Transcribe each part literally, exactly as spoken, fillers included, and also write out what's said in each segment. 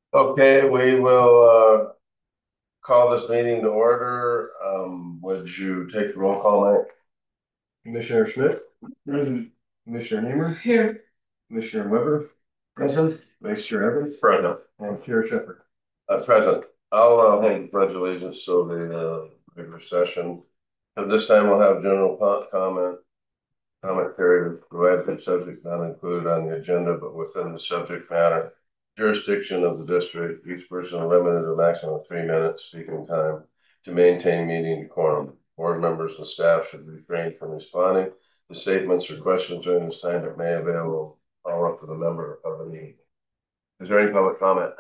Okay, we will uh, call this meeting to order. Um, would you take the roll call, Mike? Commissioner Schmidt, present. Commissioner Hamer, here. Commissioner Weber, present. Vice Chair Evans, present. And Chair Shepherd, uh, present. I'll uh, hold the pledge of allegiance to the uh, regular session. At this time, we'll have general po- comment. Comment period provided for subject not included on the agenda, but within the subject matter jurisdiction of the district. Each person limited to a maximum of three minutes speaking time to maintain meeting decorum. Board members and staff should refrain from responding to statements or questions during this time that may avail follow up with a member of the meeting. Is there any public comment?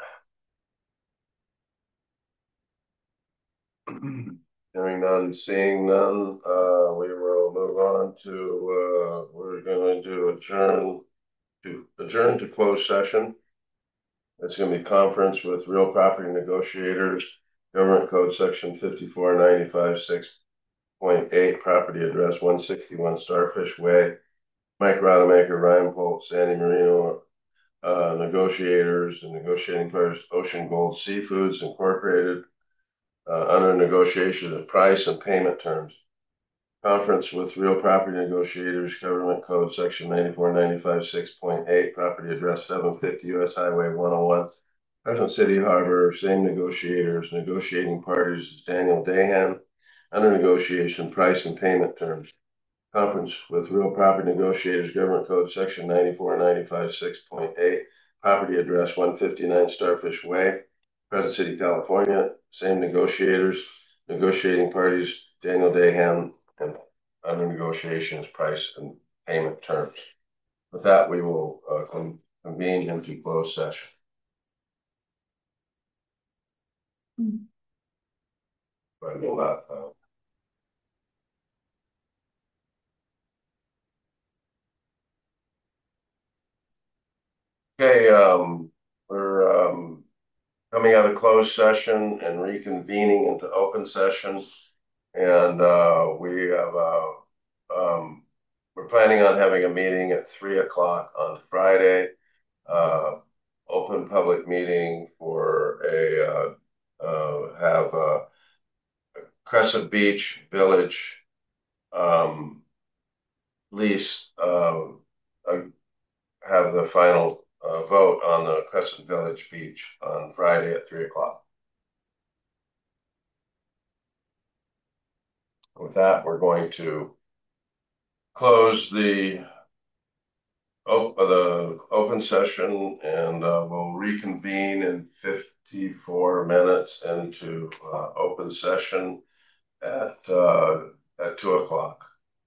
Hearing none, seeing none, uh, we will move on to, uh, we're going to adjourn to adjourn to closed session. It's going to be conference with real property negotiators, government code section fifty-four ninety-five six point eight, property address one sixty-one Starfish Way. Mike Rodemaker, Ryan Polt, Sandy Marino, uh, negotiators and negotiating partners, Ocean Gold Seafoods Incorporated, uh, under negotiation of price and payment terms. Conference with real property negotiators, government code section ninety-four ninety-five six point eight, property address seven fifty U S Highway one oh one, Crescent City Harbor. Same negotiators, negotiating parties is Daniel Dahan, under negotiation, price and payment terms. Conference with real property negotiators, government code section ninety-four ninety-five six point eight, property address one fifty-nine Starfish Way, Crescent City, California. Same negotiators, negotiating parties Daniel Dahan, and under negotiations, price and payment terms. With that, we will uh, convene into closed session. I will not, uh, okay, um, we're um, coming out of closed session and reconvening into open session. And uh, we have, uh, um, we're planning on having a meeting at three o'clock on Friday. Uh, open public meeting for a, uh, uh, have a Crescent Beach Village um, lease, um, uh, have the final uh, vote on the Crescent Village Beach on Friday at three o'clock. With that, we're going to close the op- the open session, and uh, we'll reconvene in fifty-four minutes into uh, open session at uh, at two o'clock.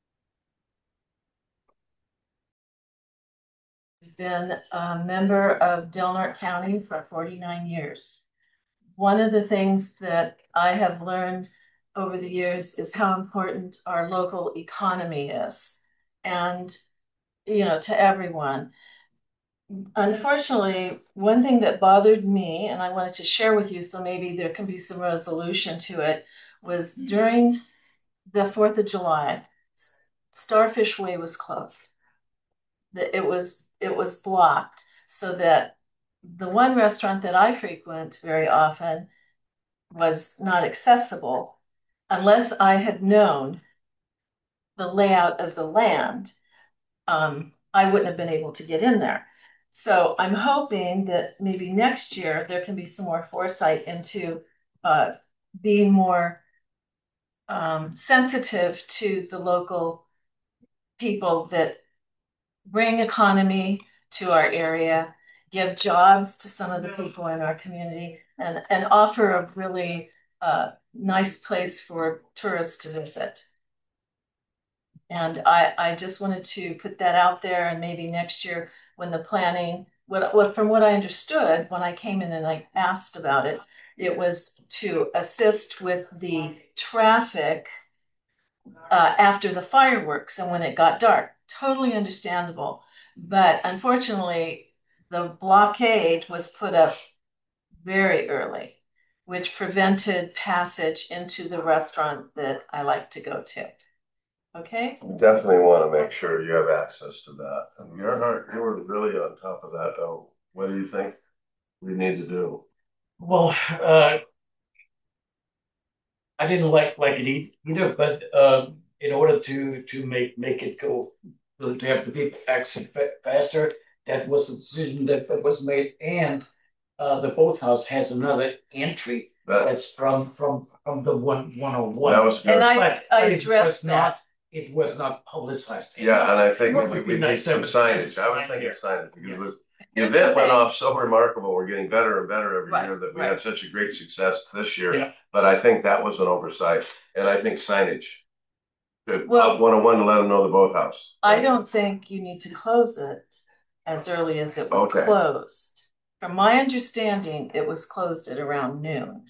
Been a member of Del Norte County for forty-nine years. One of the things that I have learned over the years is how important our local economy is, and you know, to everyone. Unfortunately, one thing that bothered me, and I wanted to share with you so maybe there can be some resolution to it, was during the fourth of July, Starfish Way was closed. That it was it was blocked so that the one restaurant that I frequent very often was not accessible unless I had known the layout of the land. Um, I wouldn't have been able to get in there. So I'm hoping that maybe next year there can be some more foresight into uh, being more um, sensitive to the local people that bring economy to our area, give jobs to some of the people in our community, and, and offer a really uh, nice place for tourists to visit. And I, I just wanted to put that out there, and maybe next year when the planning, what, what from what I understood when I came in and I asked about it, it was to assist with the traffic uh, after the fireworks and when it got dark. Totally understandable. But unfortunately, the blockade was put up very early, which prevented passage into the restaurant that I like to go to. Okay? You definitely want to make sure you have access to that. And you're, you're really on top of that, though. What do you think we need to do? Well, uh, I didn't like like it e- either, but uh, in order to to make make it go to have the people access fa- faster, that was a decision that, that was made, and uh, the boathouse has another entry That, that's from from from the one one oh one. that was And good. I, But I but it was addressed not that. it was not publicized Yeah, enough. and I think It we, would we be need nice to some have a signage. I was sign thinking here. signage because Yes. the, the Here's the event went thing. off so remarkable. We're getting better and better every Right, year that we right. had such a great success this year. Yeah. But I think that was an oversight. And I think signage. Good. Well, one oh one to let them know the boathouse. I don't think you need to close it as early as it was Okay. closed. From my understanding, it was closed at around noon.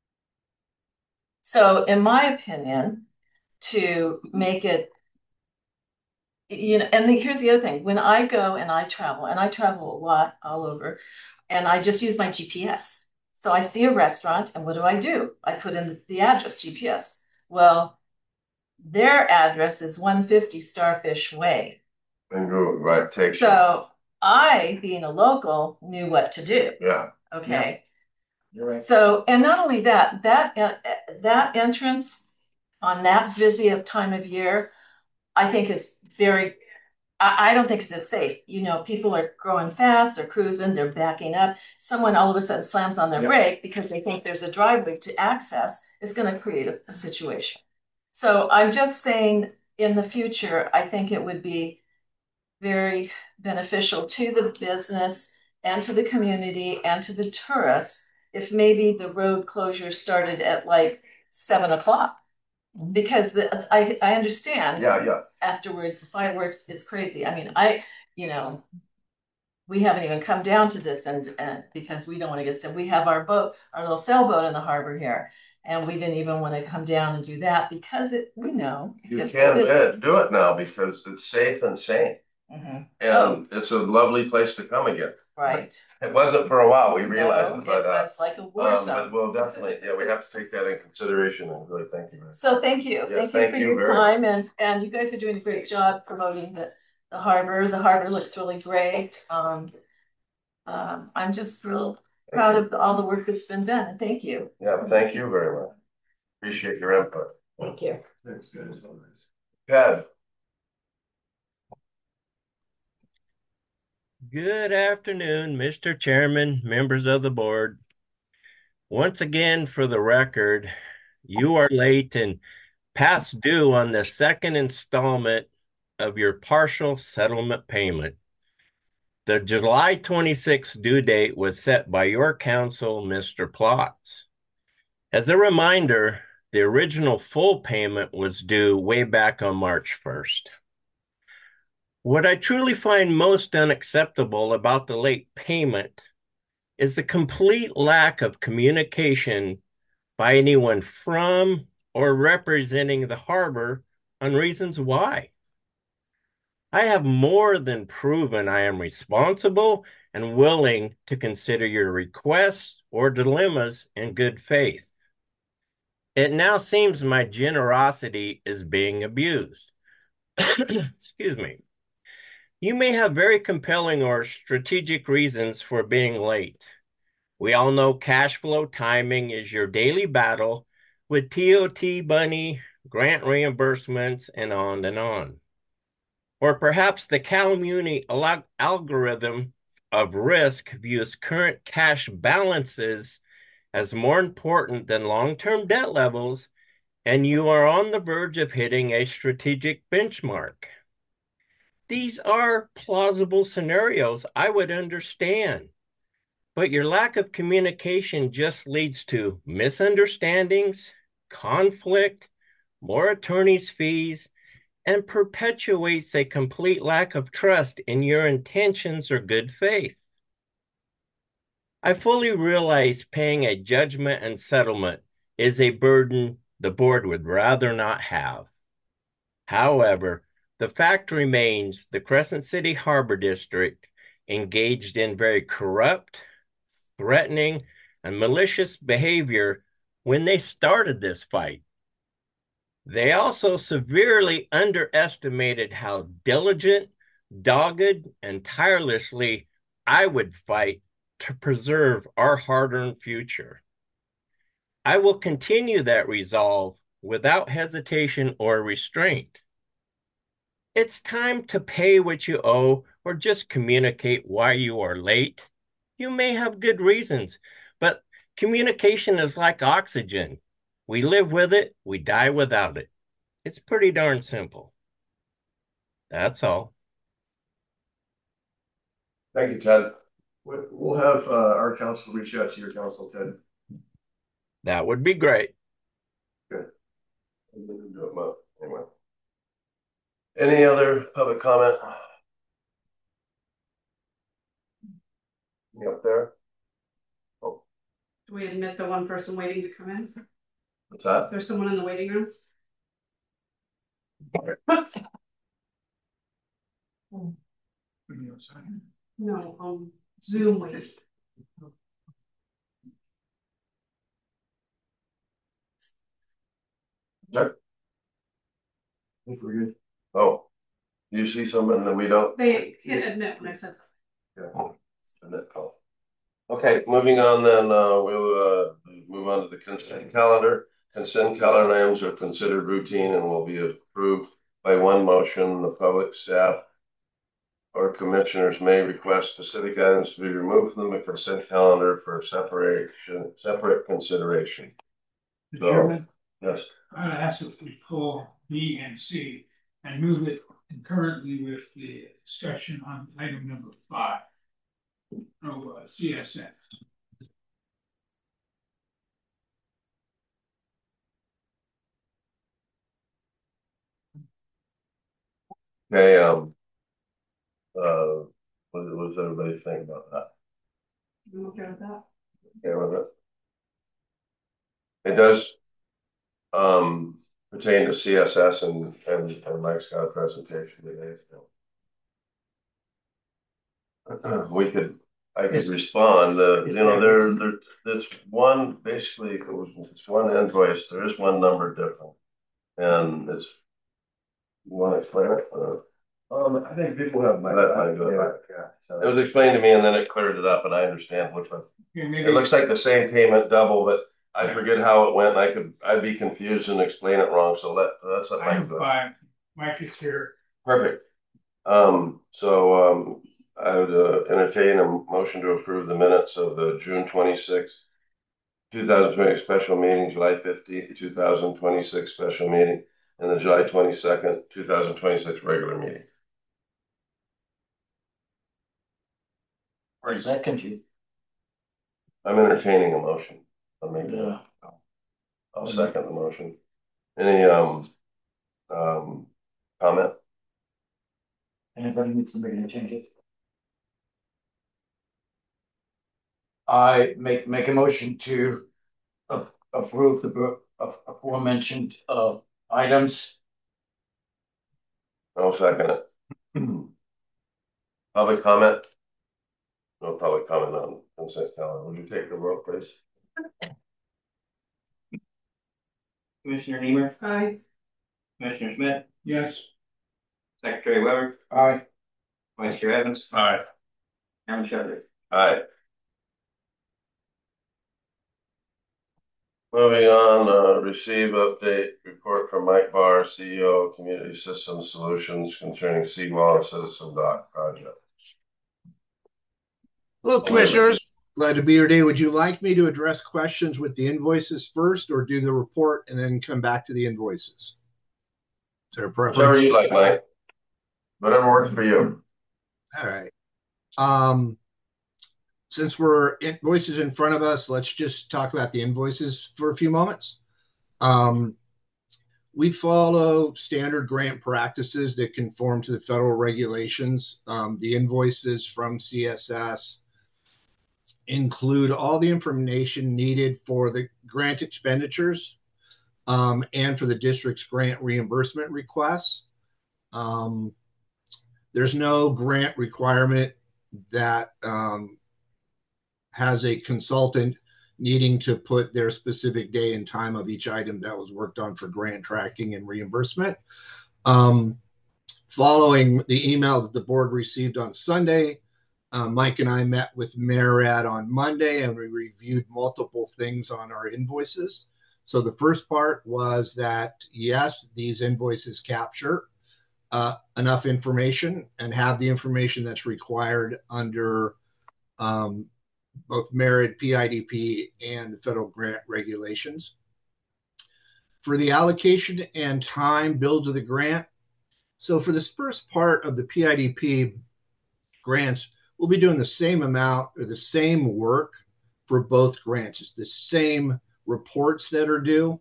So, in my opinion, to make it, you know, and the, here's the other thing, when I go and I travel, and I travel a lot all over, and I just use my G P S. So I see a restaurant, and what do I do? I put in the address, G P S. Well, their address is one fifty Starfish Way. And go right take. So I, being a local, knew what to do. Yeah. Okay. You're right. So, and not only that, that uh, that entrance on that busy of time of year, I think is very. I, I don't think it's as safe. You know, people are going fast, they're cruising, they're backing up. Someone all of a sudden slams on their Yep. brake because they think there's a driveway to access. It's going to create a, a situation. So I'm just saying, in the future, I think it would be very beneficial to the business and to the community and to the tourists if maybe the road closure started at like seven o'clock. Because the, I, I understand Yeah, yeah. afterwards the fireworks is crazy. I mean, I, you know, we haven't even come down to this and, and because we don't want to get stuck. We have our boat, our little sailboat in the harbor here. And we didn't even want to come down and do that because it, we know. You it's can't busy. uh, do it now because it's safe and sane. Mhm. And Oh, it's a lovely place to come again. right. It wasn't for a while, we No, realized, it but uh, was like a war um, but zone. we'll definitely, yeah, we have to take that in consideration and really thank you. So thank you. Yes, Thank you thank for you your very time and, and you guys are doing a great job promoting the, the harbor. The harbor looks really great. Um, um, I'm just real proud of the, all the work that's been done and thank you. Yeah, thank you very much. Appreciate your input. Thank you. Thanks, guys. Ted. Good afternoon, Mister Chairman, members of the board. Once again, for the record, you are late and past due on the second installment of your partial settlement payment. The July twenty-sixth due date was set by your counsel, Mister Plotz. As a reminder, the original full payment was due way back on March first. What I truly find most unacceptable about the late payment is the complete lack of communication by anyone from or representing the harbor on reasons why. I have more than proven I am responsible and willing to consider your requests or dilemmas in good faith. It now seems my generosity is being abused. Excuse me. You may have very compelling or strategic reasons for being late. We all know cash flow timing is your daily battle with T O T money, grant reimbursements, and on and on. Or perhaps the Calamuni algorithm of risk views current cash balances as more important than long-term debt levels, and you are on the verge of hitting a strategic benchmark. These are plausible scenarios I would understand. But your lack of communication just leads to misunderstandings, conflict, more attorney's fees, and perpetuates a complete lack of trust in your intentions or good faith. I fully realize paying a judgment and settlement is a burden the board would rather not have. However, the fact remains the Crescent City Harbor District engaged in very corrupt, threatening, and malicious behavior when they started this fight. They also severely underestimated how diligent, dogged, and tirelessly I would fight to preserve our hard-earned future. I will continue that resolve without hesitation or restraint. It's time to pay what you owe or just communicate why you are late. You may have good reasons, but communication is like oxygen. We live with it, we die without it. It's pretty darn simple. That's all. Thank you, Ted. We- We'll have uh, our council reach out to your council, Ted. That would be great. Good. Anyway. Any other public comment? Any up there? Oh, Do we admit the one person waiting to come in? what's that? There's someone in the waiting room? No, um, Zoom waiting. Sure. I think we're good. Oh, you see something that we don't? They hit admit when I said something. Yeah. Isn't it cool? Okay, moving on then, uh, we'll, uh, move on to the consent calendar. Consent calendar items are considered routine and will be approved by one motion. The public, staff, or commissioners may request specific items to be removed from the consent calendar for separation, separate consideration. Mr. So, Chairman, yes, I'm gonna ask if we pull B and C and move it concurrently with the discussion on item number five. Oh, uh, C S N. okay, um, uh, what, what does everybody think about that? You okay with that? Okay with it? It does, um, pertain to C S S and, and, and Mike's got a presentation today, so. We could, I could Yes. respond, uh, Yes, you know, there there, is. there, there's one, basically, it was, it's one invoice, there is one number different. And it's, you wanna explain it? Uh, Um, I think people have my, Let mine go. yeah, yeah, so. It was explained to me and then it cleared it up and I understand which one. Okay, maybe. It looks like the same payment double, but I forget how it went. I could, I'd be confused and explain it wrong, so let, let's let Mike Item go. five, Mike is here. Perfect. Um, so, um, I would uh, entertain a motion to approve the minutes of the June twenty-sixth, two thousand twenty special meeting, July fifteenth, two thousand twenty-six special meeting, and the July twenty-second, two thousand twenty-six regular meeting. Or second you. I'm entertaining a motion. I'll make Yeah. that. I'll second the motion. Any, um, um, comment? Anybody needs to make any changes? I make, make a motion to a- approve the bo- of aforementioned, uh, items. I'll second it. Public comment? No public comment on consent calendar. Would you take the roll, please? Commissioner Niemer, Aye. Commissioner Smith, Yes. Secretary Weber, Aye. Vice Chair Evans, Aye. Chairman Shudrick. Aye. Moving on, uh, receive update report from Mike Barr, C E O of Community Systems Solutions concerning Seawall and Citizen Dock project. Hello, Commissioners. Glad to be here today. Would you like me to address questions with the invoices first or do the report and then come back to the invoices? Is there a preference? Whatever you like, Mike. Whatever works for you. All right. Um, since we're invoices in front of us, let's just talk about the invoices for a few moments. Um, we follow standard grant practices that conform to the federal regulations. Um, the invoices from C S S include all the information needed for the grant expenditures um, and for the district's grant reimbursement requests. Um, there's no grant requirement that um, has a consultant needing to put their specific day and time of each item that was worked on for grant tracking and reimbursement. Um, following the email that the board received on Sunday, Uh, Mike and I met with MARAD on Monday, and we reviewed multiple things on our invoices. So the first part was that, yes, these invoices capture uh, enough information and have the information that's required under um, both MARAD, P I D P, and the federal grant regulations. For the allocation and time billed to the grant, so for this first part of the P I D P grants, we'll be doing the same amount or the same work for both grants. It's the same reports that are due.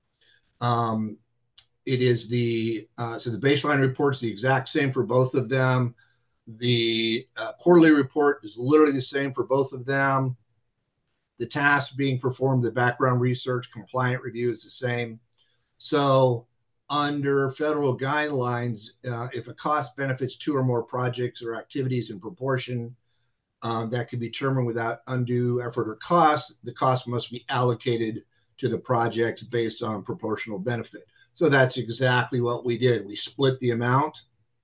Um, it is the, uh, so the baseline report is the exact same for both of them. The uh, quarterly report is literally the same for both of them. The tasks being performed, the background research, compliant review is the same. So under federal guidelines, uh, if a cost benefits two or more projects or activities in proportion um, that can be determined without undue effort or cost, the cost must be allocated to the projects based on proportional benefit. So that's exactly what we did. We split the amount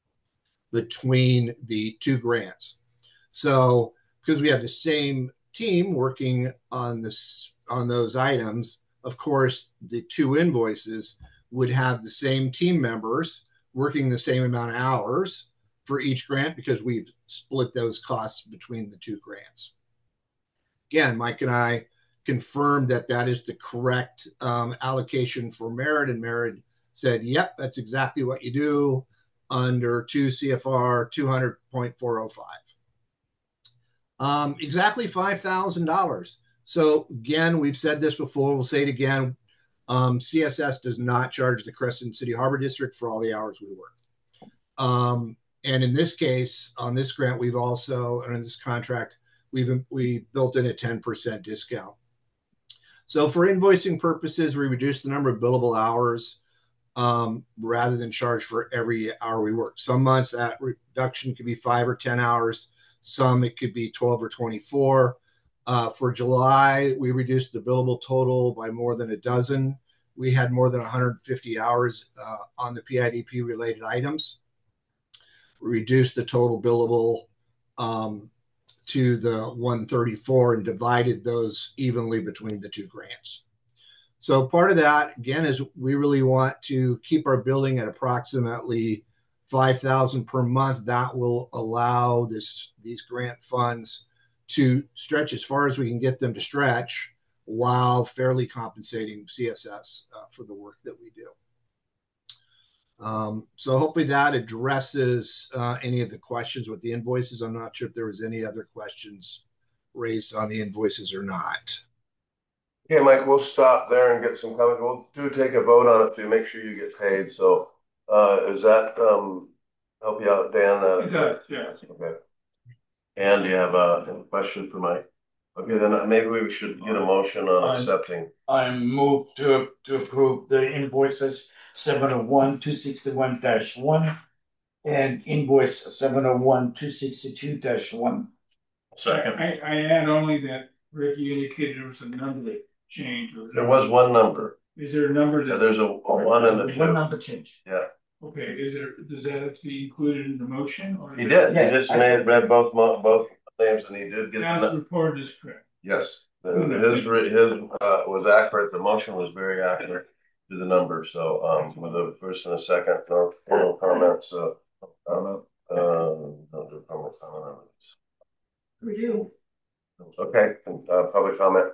between the two grants. So because we have the same team working on this on those items, of course, the two invoices would have the same team members working the same amount of hours for each grant because we've split those costs between the two grants. Again, Mike and I confirmed that that is the correct um, allocation for MARAD, and MARAD said, yep, that's exactly what you do under two C F R two hundred point four oh five. Um, exactly five thousand dollars. So again, we've said this before, we'll say it again. Um, C S S does not charge the Crescent City Harbor District for all the hours we work. Um, and in this case, on this grant, we've also, and in this contract, we've we built in a ten percent discount. So for invoicing purposes, we reduced the number of billable hours um, rather than charge for every hour we work. Some months that reduction could be five or ten hours. Some it could be twelve or twenty-four. Uh, for July, we reduced the billable total by more than a dozen. We had more than one hundred fifty hours uh, on the P I D P related items. We reduced the total billable um, to the one thirty-four and divided those evenly between the two grants. So part of that, again, is we really want to keep our billing at approximately five thousand per month. That will allow this these grant funds to stretch as far as we can get them to stretch while fairly compensating C S S uh, for the work that we do. Um, so hopefully that addresses uh, any of the questions with the invoices. I'm not sure if there was any other questions raised on the invoices or not. Okay, Mike, we'll stop there and get some comments. We'll do take a vote on it to make sure you get paid. So uh, is that um, help you out, Dan? Uh, It does, yes. Okay. And do you have a, a question for Mike? Okay, then maybe we should get a motion on I'm- accepting. I move to, to approve the invoices seven oh one, two sixty-one dash one and invoice seven oh one, two sixty-two dash one. I, I add only that Ricky indicated there was a number change. or- There was one number. Is there a number Yeah, that, there's a, a one and a two. One number change. Yeah, okay, is there, does that have to be included in the motion? Or he did. Yes, He just I- made read both mo- both names, and he did get That's the reported as correct. yes. His re- his uh, was accurate. The motion was very accurate to the number. So um, with a first and a second, no, no comments. Uh, comment. Uh, no do public comment. We do. Okay, uh, public comment.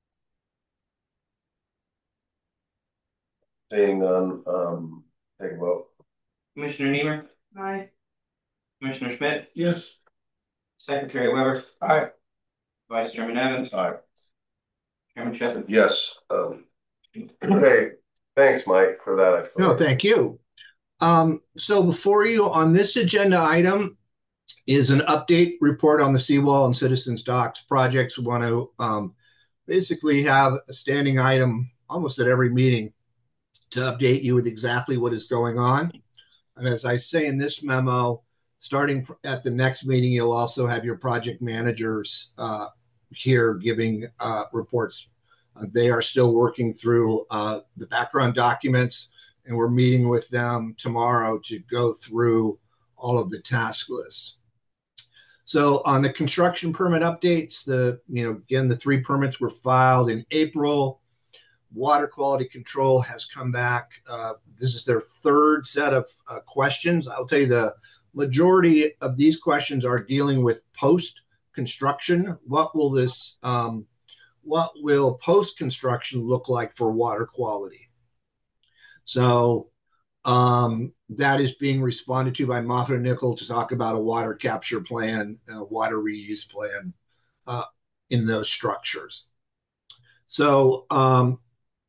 Seeing none, um, take a vote. Commissioner Niemer, Aye. Commissioner Schmidt, Yes. Secretary Weber, Aye. Vice Chairman Evans, All right. Chairman Chester. Yes. Um, okay. Thanks, Mike, for that. No, thank you. Um, so before you on this agenda item is an update report on the seawall and citizens docks projects. We want to um, basically have a standing item almost at every meeting to update you with exactly what is going on. And as I say in this memo, starting at the next meeting, you'll also have your project managers uh, here giving uh, reports. Uh, they are still working through uh, the background documents, and we're meeting with them tomorrow to go through all of the task lists. So on the construction permit updates, the, you know, again, the three permits were filed in April. Water quality control has come back. Uh, this is their third set of uh, questions. I'll tell you the majority of these questions are dealing with post-construction. What will this, um, what will post-construction look like for water quality? So um, that is being responded to by Moffatt and Nichol to talk about a water capture plan, a water reuse plan uh, in those structures. So um,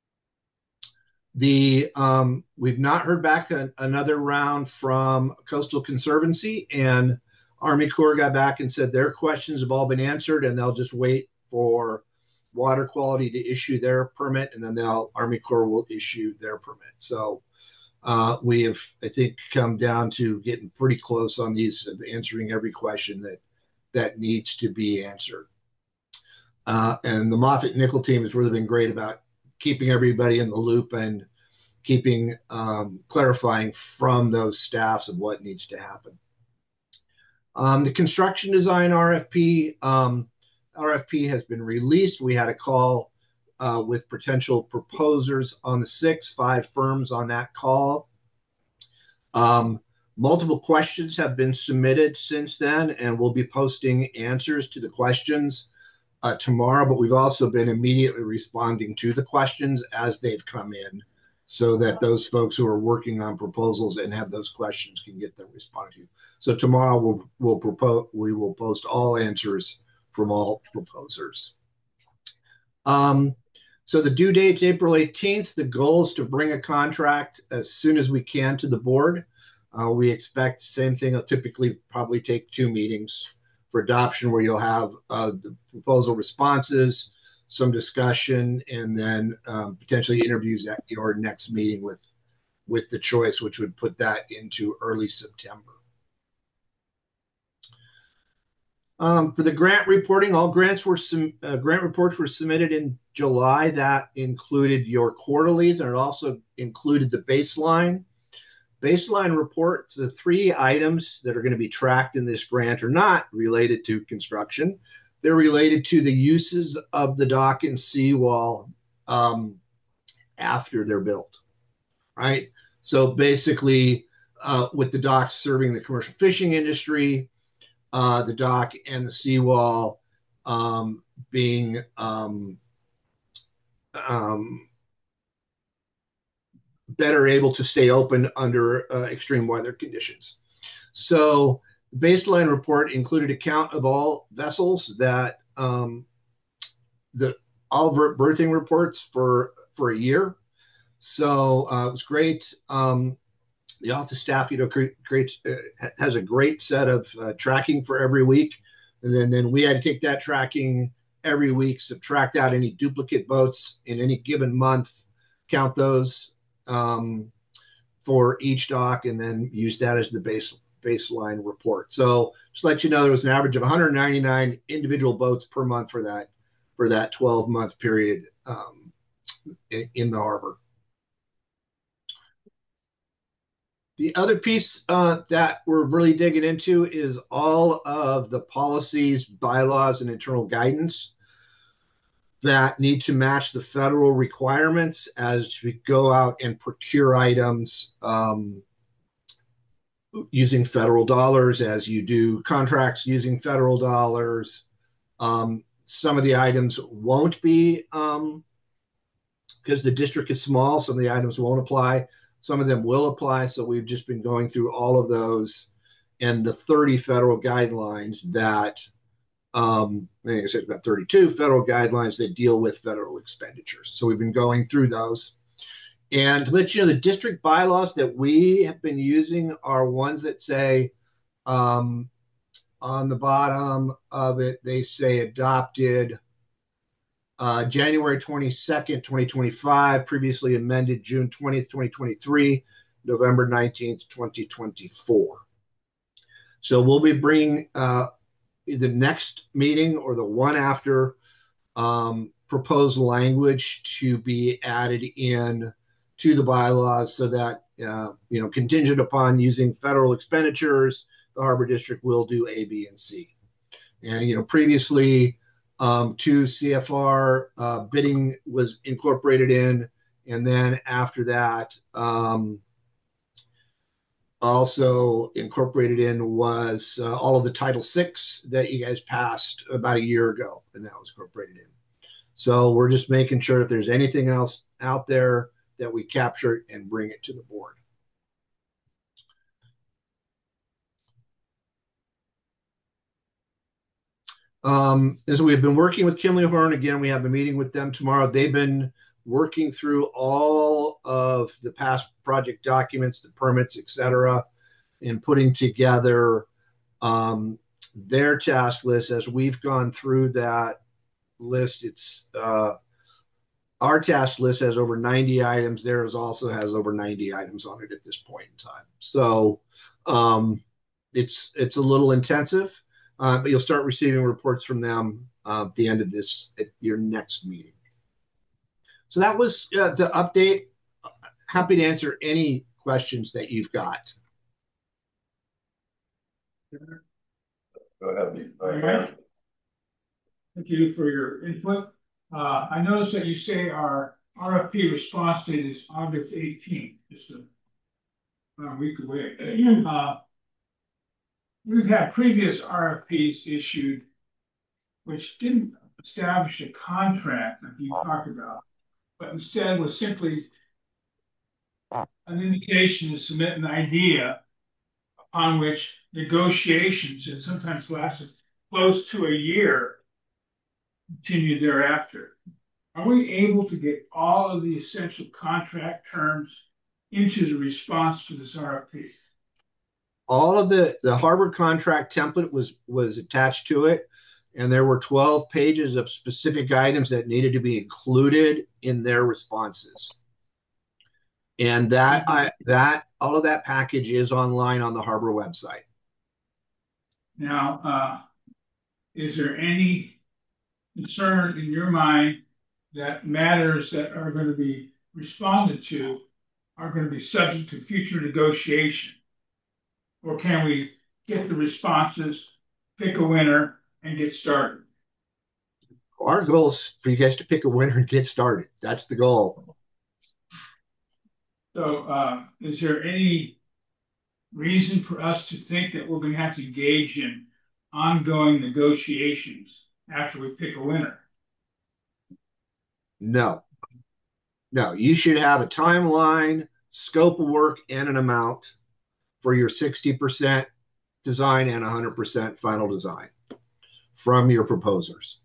the um, we've not heard back a, another round from Coastal Conservancy, and Army Corps got back and said their questions have all been answered, and they'll just wait for water quality to issue their permit, and then they'll Army Corps will issue their permit. So uh, we have, I think, come down to getting pretty close on these, answering every question that that needs to be answered. Uh, and the Moffatt Nichol team has really been great about keeping everybody in the loop and keeping um, clarifying from those staffs of what needs to happen. Um, the construction design R F P um, R F P has been released. We had a call uh, with potential proposers on the sixth, five firms on that call. Um, multiple questions have been submitted since then, and we'll be posting answers to the questions uh, tomorrow, but we've also been immediately responding to the questions as they've come in so that those folks who are working on proposals and have those questions can get them responded to. So tomorrow we'll, we'll propose, we will post all answers from all proposers. Um, so the due date's April eighteenth. The goal is to bring a contract as soon as we can to the board. Uh, we expect the same thing. It'll typically probably take two meetings for adoption, where you'll have uh, the proposal responses, some discussion, and then um, potentially interviews at your next meeting with, with the choice, which would put that into early September. Um, for the grant reporting, all grants were some uh, grant reports were submitted in July. That included your quarterlies, and it also included the baseline. Baseline reports, the three items that are going to be tracked in this grant are not related to construction. They're related to the uses of the dock and seawall um, after they're built, right? So basically, uh, with the docks serving the commercial fishing industry, uh, the dock and the seawall um, being um, um, better able to stay open under uh, extreme weather conditions. So the baseline report included a count of all vessels that um, the all berthing reports for for a year. So uh, it was great. Um, the office staff, you know, great, uh, has a great set of uh, tracking for every week, and then then we had to take that tracking every week, subtract out any duplicate boats in any given month, count those um, for each dock, and then use that as the base baseline report. So just to let you know, there was an average of one hundred ninety-nine individual boats per month for that for that twelve month period um, in, in the harbor. The other piece uh, that we're really digging into is all of the policies, bylaws, and internal guidance that need to match the federal requirements as we go out and procure items um, using federal dollars, as you do contracts using federal dollars. Um, some of the items won't be, um, because the district is small, some of the items won't apply. Some of them will apply. So we've just been going through all of those and the thirty federal guidelines that, um, I think I said about thirty-two federal guidelines that deal with federal expenditures. So we've been going through those. And to let you know, the district bylaws that we have been using are ones that say, um, on the bottom of it, they say adopted uh, January twenty-second, twenty twenty-five, previously amended June twentieth, twenty twenty-three, November nineteenth, twenty twenty-four. So we'll be bringing uh, the next meeting or the one after um, proposed language to be added in to the bylaws so that, uh, you know, contingent upon using federal expenditures, the Harbor District will do A, B, and C. And, you know, previously, um, two C F R uh, bidding was incorporated in. And then after that, um, also incorporated in was uh, all of the Title six that you guys passed about a year ago, and that was incorporated in. So we're just making sure if there's anything else out there that we capture and bring it to the board. Um, as we've been working with Kimley-Horn, again, we have a meeting with them tomorrow. They've been working through all of the past project documents, the permits, et cetera, and putting together um, their task list. As we've gone through that list, it's uh, our task list has over ninety items. Theirs also has over ninety items on it at this point in time. So um, it's it's a little intensive, uh, but you'll start receiving reports from them uh, at the end of this at your next meeting. So that was uh, the update. Happy to answer any questions that you've got. Go ahead. All right. Thank you for your input. Uh, I noticed that you say our R F P response date is August eighteenth, just a, a week away. Uh, we've had previous R F Ps issued, which didn't establish a contract like you talked about, but instead was simply an indication to submit an idea upon which negotiations, and sometimes lasted close to a year, continued thereafter. Are we able to get all of the essential contract terms into the response to this R F P? All of the the harbor contract template was was attached to it, and there were twelve pages of specific items that needed to be included in their responses. And that I that all of that package is online on the harbor website. Now, uh, is there any concern in your mind that matters that are going to be responded to are going to be subject to future negotiation? Or can we get the responses, pick a winner, and get started? Our goal is for you guys to pick a winner and get started. That's the goal. So uh, is there any reason for us to think that we're going to have to engage in ongoing negotiations after we pick a winner? No. No, you should have a timeline, scope of work, and an amount for your sixty percent design and one hundred percent final design from your proposers.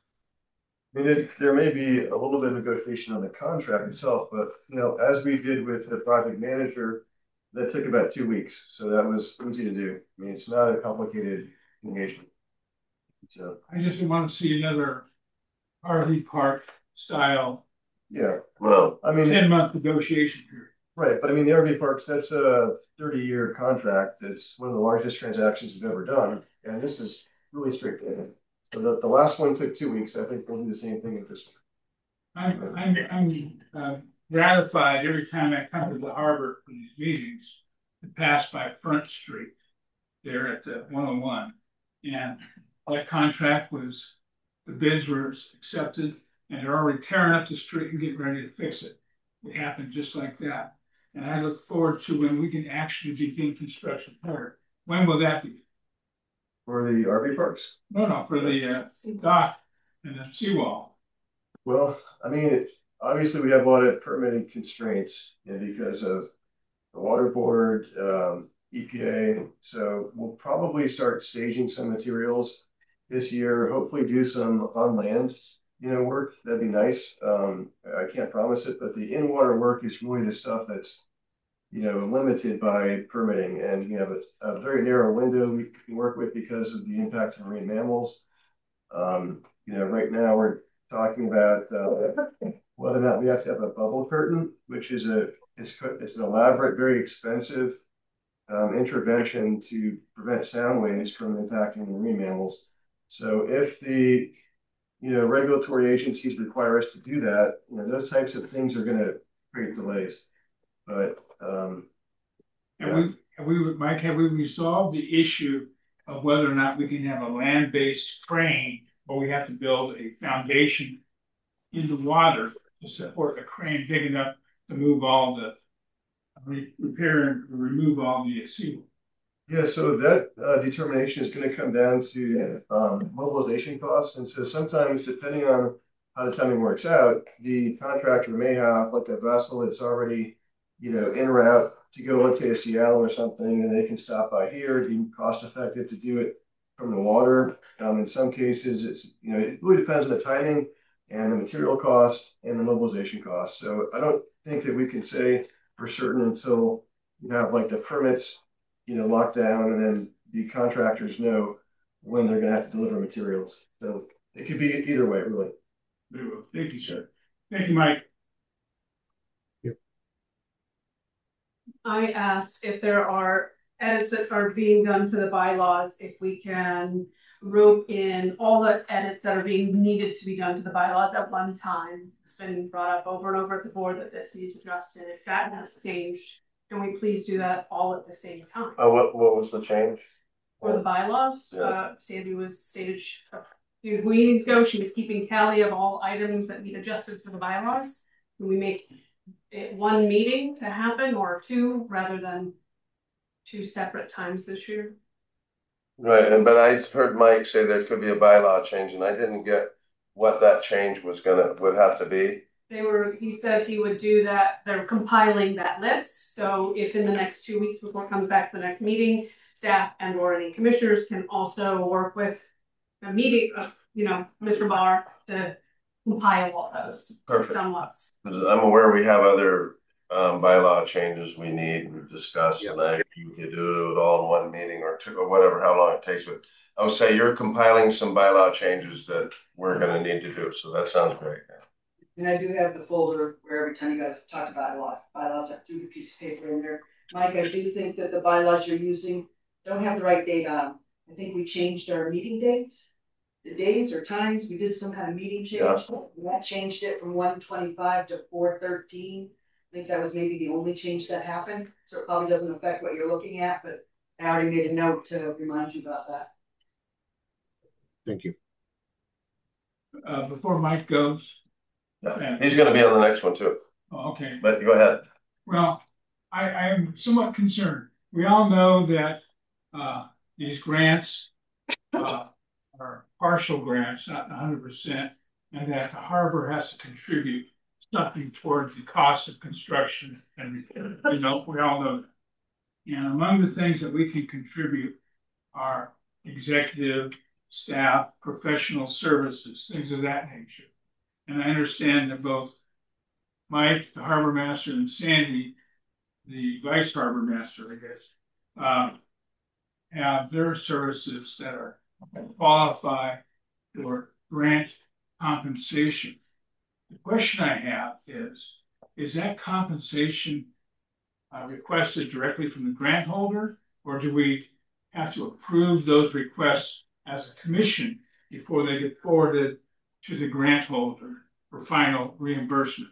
I mean, it, there may be a little bit of negotiation on the contract itself, but you know, as we did with the project manager, that took about two weeks. So that was easy to do. I mean, it's not a complicated engagement. So I just want to see another R V park style. Yeah, well, I mean, ten month negotiation period. Right, but I mean, the R V parks, that's a thirty year contract. It's one of the largest transactions we've ever done. And this is really straightforward. So the, the last one took two weeks. I think we'll do the same thing with this one. I'm, I'm, I'm uh, gratified every time I come to the harbor for these meetings to pass by Front Street there at the one oh one. And that contract was, the bids were accepted and they're already tearing up the street and getting ready to fix it. It happened just like that. And I look forward to when we can actually begin construction there. When will that be? For the R V parks? No, no, for the uh, dock and the seawall. Well, I mean, it, obviously we have a lot of permitting constraints, you know, because of the water board, um, E P A. So we'll probably start staging some materials this year, hopefully do some on land, you know, work. That'd be nice. Um, I can't promise it, but the in-water work is really the stuff that's, you know, limited by permitting. And we have a, a very narrow window we can work with because of the impact of marine mammals. Um, you know, right now we're talking about uh, whether or not we have to have a bubble curtain, which is a it's, it's an elaborate, very expensive um, intervention to prevent sound waves from impacting marine mammals. So if the you know regulatory agencies require us to do that, you know those types of things are going to create delays. But um, and yeah. we, and we, Mike, have we resolved the issue of whether or not we can have a land-based crane, or we have to build a foundation in the water to support a crane big enough to move all the re- repair and remove all the seawater. Yeah, so that uh, determination is going to come down to um, mobilization costs. And so sometimes, depending on how the timing works out, the contractor may have like a vessel that's already, you know, en route to go, let's say, to Seattle or something, and they can stop by here. It'd be cost effective to do it from the water. Um, in some cases, it's, you know, it really depends on the timing and the material cost and the mobilization cost. So I don't think that we can say for certain until you have like the permits, you know, locked down, and then the contractors know when they're going to have to deliver materials. So it could be either way, really. Very well. Thank you, sir. Thank you, Mike. I asked if there are edits that are being done to the bylaws, if we can rope in all the edits that are being needed to be done to the bylaws at one time. It's been brought up over and over at the board that this needs adjusted. If that has changed, can we please do that all at the same time? Uh, what, what was the change? For the bylaws, Yeah. uh, Sandy was stated sh- a few meetings ago, she was keeping tally of all items that need adjusted for the bylaws. Can we make it one meeting to happen, or two, rather than two separate times this year? Right, and but I heard Mike say there could be a bylaw change, and I didn't get what that change was gonna, would have to be. They were, he said he would do that, they're compiling that list, so if in the next two weeks before it comes back to the next meeting, staff and or any commissioners can also work with a meeting of, you know, Mister Barr to compile all those. Perfect. Somewhat. Because I'm aware we have other um, bylaw changes we need, we've discussed, Yep. and I, you could do it all in one meeting or two, or whatever, how long it takes, but I would say you're compiling some bylaw changes that we're gonna need to do, so that sounds great. And I do have the folder where every time you guys talk about bylaw, bylaws, I threw the piece of paper in there. Mike, I do think that the bylaws you're using don't have the right date on them. I think we changed our meeting dates, the days or times. We did some kind of meeting change. Yeah. And that changed it from one twenty-five to four thirteen. I think that was maybe the only change that happened. So it probably doesn't affect what you're looking at, but I already made a note to remind you about that. Thank you. Uh, before Mike goes. Yeah, he's gonna be on the next one too, Oh, okay. but go ahead. Well, I, I am somewhat concerned. We all know that uh, these grants uh, are partial grants, not one hundred percent, and that the harbor has to contribute something towards the cost of construction and repair. You know, we all know that. And among the things that we can contribute are executive, staff, professional services, things of that nature. And I understand that both Mike, the harbor master, and Sandy, the vice harbor master, I guess, uh, have their services that are qualify for grant compensation. The question I have is, is that compensation uh, requested directly from the grant holder, or do we have to approve those requests as a commission before they get forwarded to the grant holder for final reimbursement?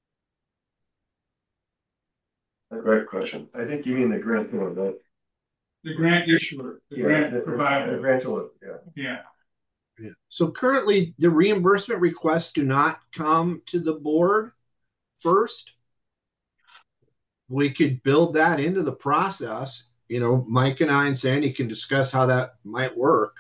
A great question. I think you mean the grant holder, right? The grant issuer, the Yeah, grant the, the, provider. the grant holder, yeah. Yeah. Yeah. So currently, the reimbursement requests do not come to the board first. We could build that into the process. You know, Mike and I and Sandy can discuss how that might work.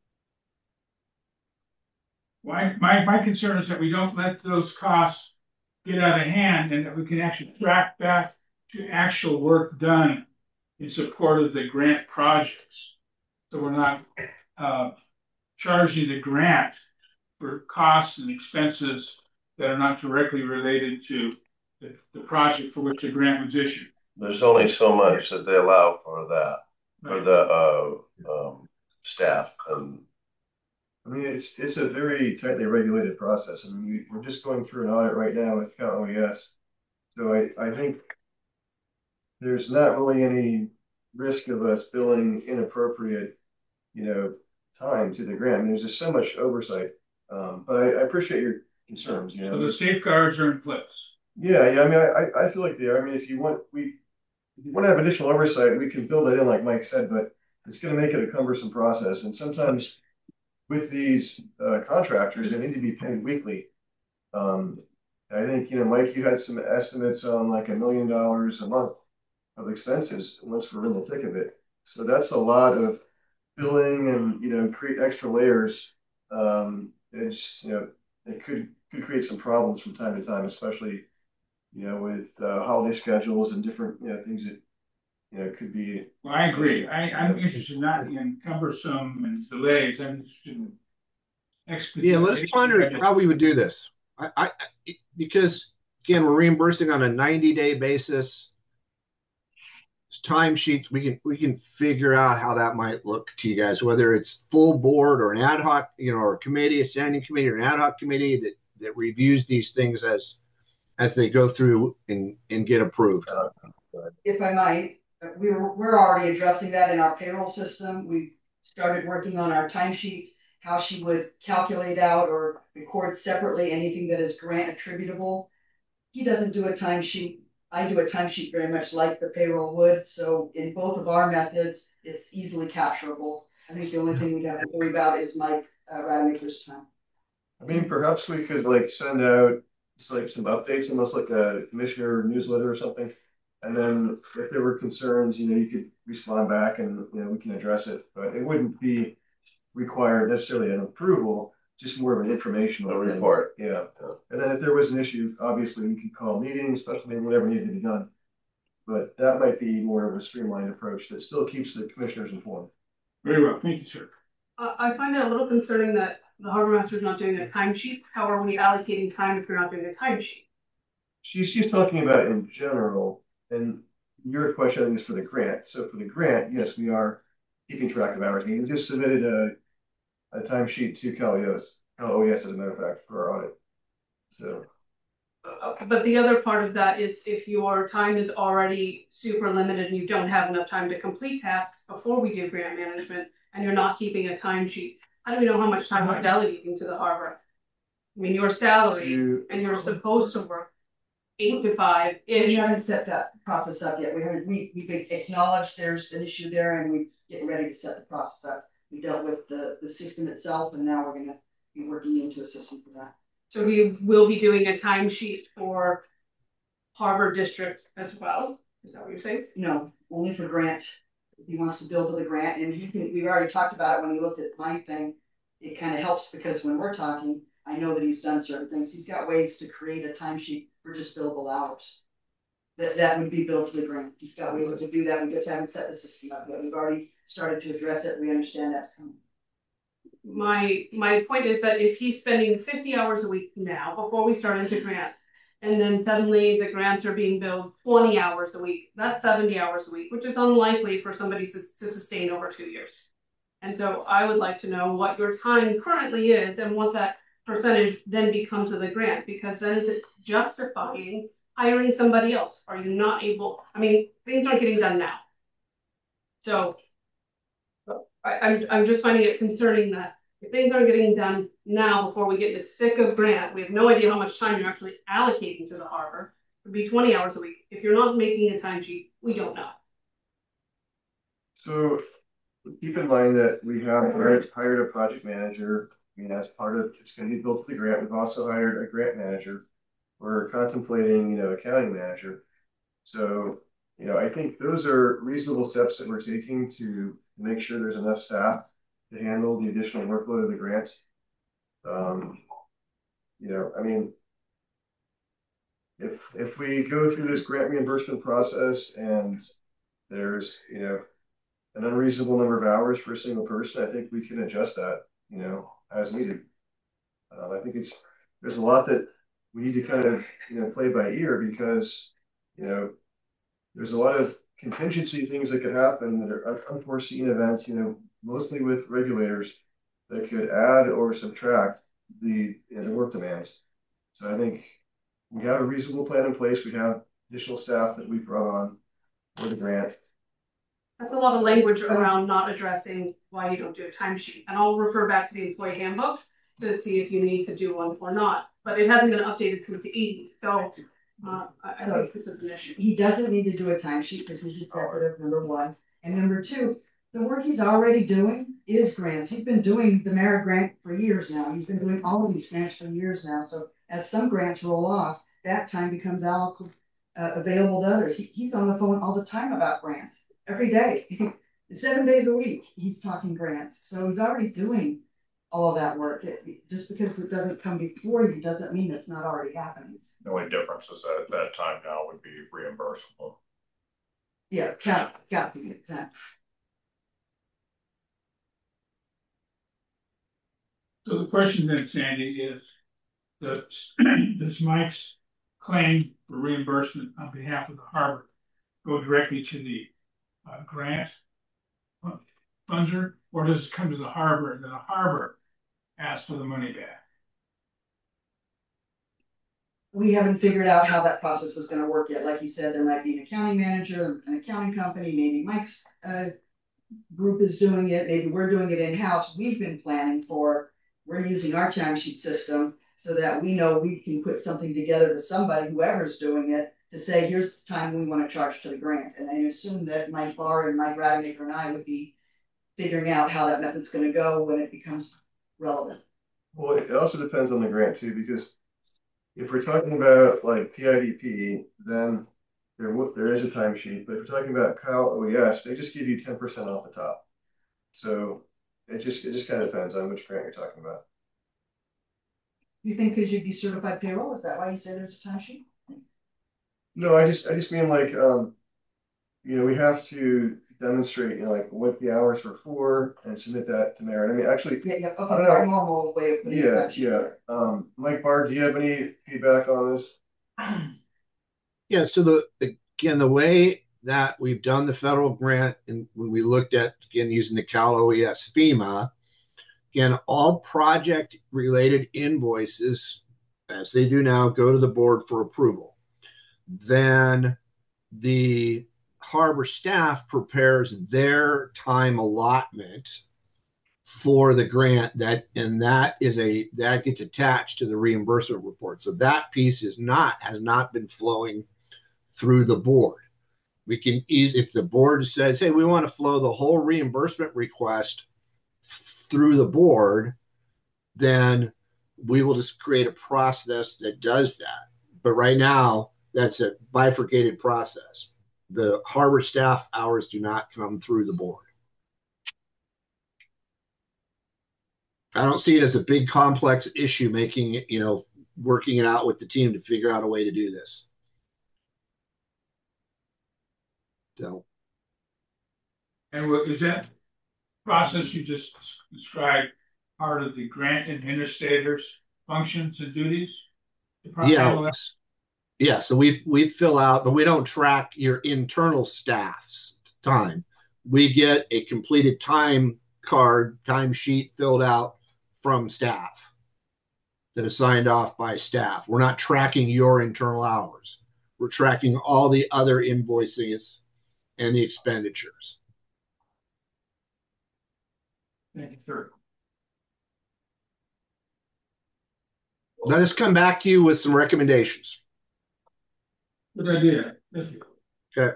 My, my, my concern is that we don't let those costs get out of hand, and that we can actually track back to actual work done in support of the grant projects. So we're not uh, charging the grant for costs and expenses that are not directly related to the, the project for which the grant was issued. There's only so much that they allow for that, for the uh, um, staff. And I mean, it's it's a very tightly regulated process. I mean, we, we're just going through an audit right now with Cal O E S. So I, I think there's not really any risk of us billing inappropriate, you know, time to the grant. I mean, there's just so much oversight. Um, but I, I appreciate your concerns. You know, So the safeguards are in place. Yeah, yeah. I mean, I, I feel like they are. I mean, if you want, we, if you want to have additional oversight, we can build that in, like Mike said. But it's gonna make it a cumbersome process, and sometimes with these uh, contractors, they need to be paid weekly. Um, I think, you know, Mike, you had some estimates on like a million dollars a month of expenses once we're in the thick of it. So that's a lot of billing and, you know, create extra layers. Um, it's, you know, it could could create some problems from time to time, especially, you know, with uh, holiday schedules and different, you know, things that, you know, could be. Well, I agree. I, I'm interested not in cumbersome and delays. I'm interested in expedition. Yeah, let us ponder how we would do this. I, I because again, we're reimbursing on a ninety day basis. Timesheets, we can we can figure out how that might look to you guys, whether it's full board or an ad hoc, you know, or a committee, a standing committee, or an ad hoc committee that that reviews these things as as they go through and and get approved. If I might, we were we're already addressing that in our payroll system. We started working on our timesheets, how she would calculate out or record separately anything that is grant attributable. He doesn't do a timesheet. I do a timesheet very much like the payroll would. So in both of our methods, it's easily capturable. I think the only thing we'd have to worry about is Mike uh, Rademacher's time. I mean, perhaps we could like send out just like some updates, almost like a commissioner newsletter or something. And then if there were concerns, you know, you could respond back and, you know, we can address it, but it wouldn't be required necessarily an approval, just more of an informational report. Yeah. yeah. And then if there was an issue, obviously we could call meetings, special meeting, whatever needed to be done. But that might be more of a streamlined approach that still keeps the commissioners informed. Very well. Thank you, sir. Uh, I find it a little concerning that the harbor master is not doing a timesheet. How are we allocating time if we're not doing a timesheet? She's, she's talking about in general, and your question I think is for the grant. So for the grant, yes, we are keeping track of everything. We just submitted a a timesheet to Cal O E S, Cal O E S as a matter of fact, for our audit. So, uh, but the other part of that is if your time is already super limited and you don't have enough time to complete tasks before we do grant management, and you're not keeping a timesheet, how do we know how much time we're delegating to the harbor? I mean, your salary you, and you're supposed to work eight to five. We haven't set that process up yet. We haven't. We we've acknowledged there's an issue there, and we're getting ready to set the process up. We dealt with the, the system itself, and now we're going to be working into a system for that. So we will be doing a timesheet for Harbor District as well. Is that what you're saying? No, only for grant. If he wants to build with a grant, and he can. We've already talked about it when he looked at my thing. It kind of helps because when we're talking, I know that he's done certain things. He's got ways to create a timesheet for just billable hours. That that would be billed to the grant. He's got ways to do that. We just haven't set the system up yet. We've already started to address it. We understand that's coming. My my point is that if he's spending fifty hours a week now before we start into grant, and then suddenly the grants are being billed twenty hours a week, that's seventy hours a week, which is unlikely for somebody to, to sustain over two years. And so I would like to know what your time currently is and what that percentage then becomes of the grant, because then is it justifying hiring somebody else? Are you not able? I mean, things aren't getting done now. So I, I'm, I'm just finding it concerning that if things aren't getting done now before we get in the thick of grant, we have no idea how much time you're actually allocating to the harbor. It would be twenty hours a week. If you're not making a timesheet, we don't know. So keep in mind that we have hired, hired a project manager. I mean, as part of it's going to be built to the grant. We've also hired a grant manager. We're contemplating, you know, accounting manager. So, you know, I think those are reasonable steps that we're taking to make sure there's enough staff to handle the additional workload of the grant. Um, you know, I mean, if if we go through this grant reimbursement process and there's, you know, an unreasonable number of hours for a single person, I think we can adjust that, you know, as needed. Um, I think it's there's a lot that we need to kind of, you know, play by ear because, you know, there's a lot of contingency things that could happen that are unforeseen events, you know, mostly with regulators that could add or subtract the, you know, the work demands. So I think we have a reasonable plan in place. We have additional staff that we brought on for the grant. That's a lot of language around not addressing why you don't do a timesheet. And I'll refer back to the employee handbook to see if you need to do one or not. But it hasn't been updated since the eighties. So uh, I, I think this is an issue. He doesn't need to do a timesheet because he's executive, number one. And number two, The work he's already doing is grants. He's been doing the merit grant for years now. He's been doing all of these grants for years now. So as some grants roll off, that time becomes alloc- uh, available to others. He, he's on the phone all the time about grants every day, seven days a week. He's talking grants. So he's already doing all of that work. It, just because it doesn't come before you doesn't mean it's not already happening. The only difference is that at that time now would be reimbursable. Yeah, got, got the exact. So the question then, Sandy, is does, does Mike's claim for reimbursement on behalf of the harbor go directly to the uh, grant funder, or does it come to the harbor and then the harbor asks for the money back? We haven't figured out how that process is going to work yet. Like you said, there might be an accounting manager, an accounting company, maybe Mike's uh, group is doing it, maybe we're doing it in-house. We've been planning for, we're using our timesheet system so that we know we can put something together to somebody, whoever's doing it, to say, here's the time we want to charge to the grant. And I assume that Mike Barr and Mike Rademacher and I would be figuring out how that method's going to go when it becomes relevant. Well, it also depends on the grant too, because if we're talking about like P I D P, then there there is a timesheet. But if we're talking about Kyle O E S, they just give you ten percent off the top. So it just it just kind of depends on which grant you're talking about. You think because you'd be certified payroll? Is that why you said there's a timesheet? No, I just I just mean like um, you know, we have to demonstrate, you know, like what the hours were for and submit that to merit. I mean, actually, yeah, yeah, okay, I don't know. our normal way of putting yeah, yeah. Um, Mike Barr, do you have any feedback on this? Yeah. So the again, the way that we've done the federal grant, and when we looked at again using the Cal O E S FEMA, again, all project related invoices, as they do now, go to the board for approval. Then the harbor staff prepares their time allotment for the grant, that and that is a that gets attached to the reimbursement report. So that piece is not has not been flowing through the board. We can ease if the board says, hey, we want to flow the whole reimbursement request through the board, then we will just create a process that does that. But right now, that's a bifurcated process. The harbor staff hours do not come through the board. I don't see it as a big complex issue, making it, you know, working it out with the team to figure out a way to do this. So. And is that process you just described part of the grant administrator's functions and duties? Yeah. Yeah. So we we fill out, but we don't track your internal staff's time. We get a completed time card, time sheet filled out from staff that is signed off by staff. We're not tracking your internal hours. We're tracking all the other invoices and the expenditures. Thank you, sir. Let us come back to you with some recommendations. Good idea. Thank you. Okay.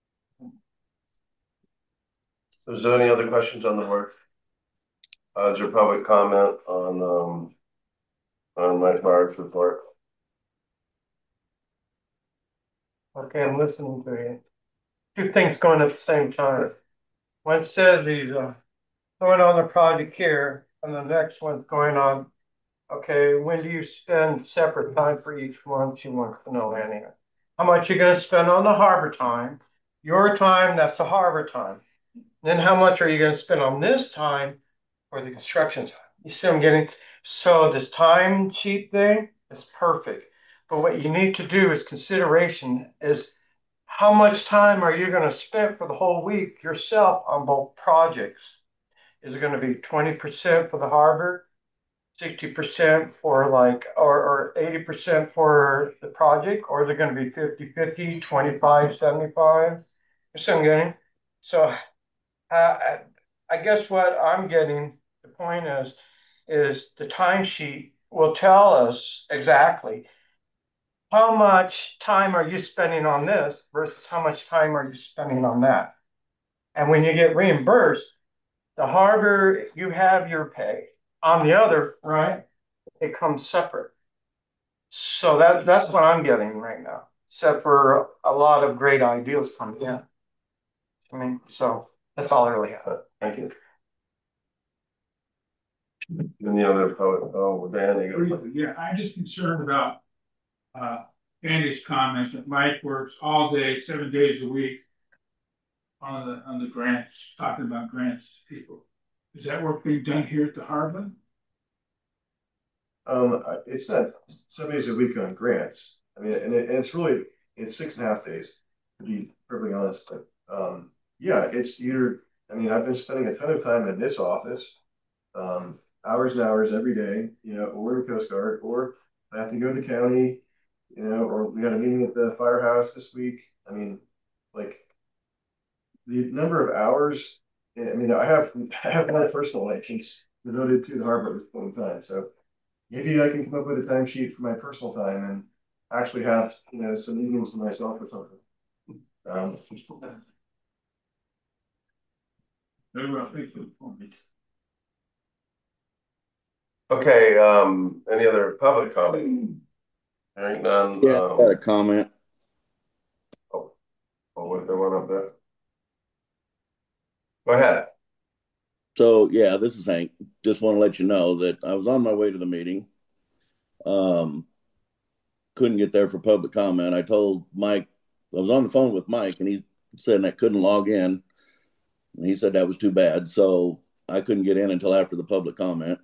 Is there any other questions on the board? Uh, is there public comment on um on Mike Barr's report? Okay, I'm listening to you. Two things going at the same time. One says he's uh, going on the project here, and the next one's going on. Okay, when do you spend separate time for each one? She wants to know, Annie. How much you're going to spend on the harbor time? Your time, that's the harbor time. Then how much are you going to spend on this time for the construction time? You see what I'm getting? So this time sheet thing is perfect. But what you need to do is consideration is how much time are you going to spend for the whole week yourself on both projects? Is it going to be twenty percent for the harbor, sixty percent for like, or, or eighty percent for the project, or is it going to be fifty fifty, twenty-five seventy-five? You see what I'm getting? So uh, I guess what I'm getting, the point is, is the timesheet will tell us exactly how much time are you spending on this versus how much time are you spending on that. And when you get reimbursed, the harbor, you have your pay. On the other, right, it comes separate. So that that's what I'm getting right now, except for a lot of great ideas coming in. I mean, so that's all I really have. Thank you. Any other poet? Oh, Dan, you got Briefly, yeah, I'm just concerned about uh, Andy's comments that Mike works all day, seven days a week on the on the grants, talking about grants to people. Is that work being done here at the harbor? Um, I- it's not seven days a week on grants. I mean, and, it, and it's really, it's six and a half days, to be perfectly honest. But um, yeah, it's either, I mean, I've been spending a ton of time in this office, um, hours and hours every day, you know, or in Coast Guard, or I have to go to the county, you know, or we had a meeting at the firehouse this week. I mean, like the number of hours, I mean, I have, I have my personal life devoted to the harbor at this point in time. So maybe I can come up with a timesheet for my personal time and actually have, you know, some evenings to myself or something. Um, Very well, thank you for me. Okay, um, any other public comment? Hearing none. Yeah, um, I got a comment. Oh, oh, what, the one up there? Go ahead. So yeah, this is Hank. Just want to let you know that I was on my way to the meeting. Um, couldn't get there for public comment. I told Mike, I was on the phone with Mike, and he said I couldn't log in. And he said that was too bad. So I couldn't get in until after the public comment.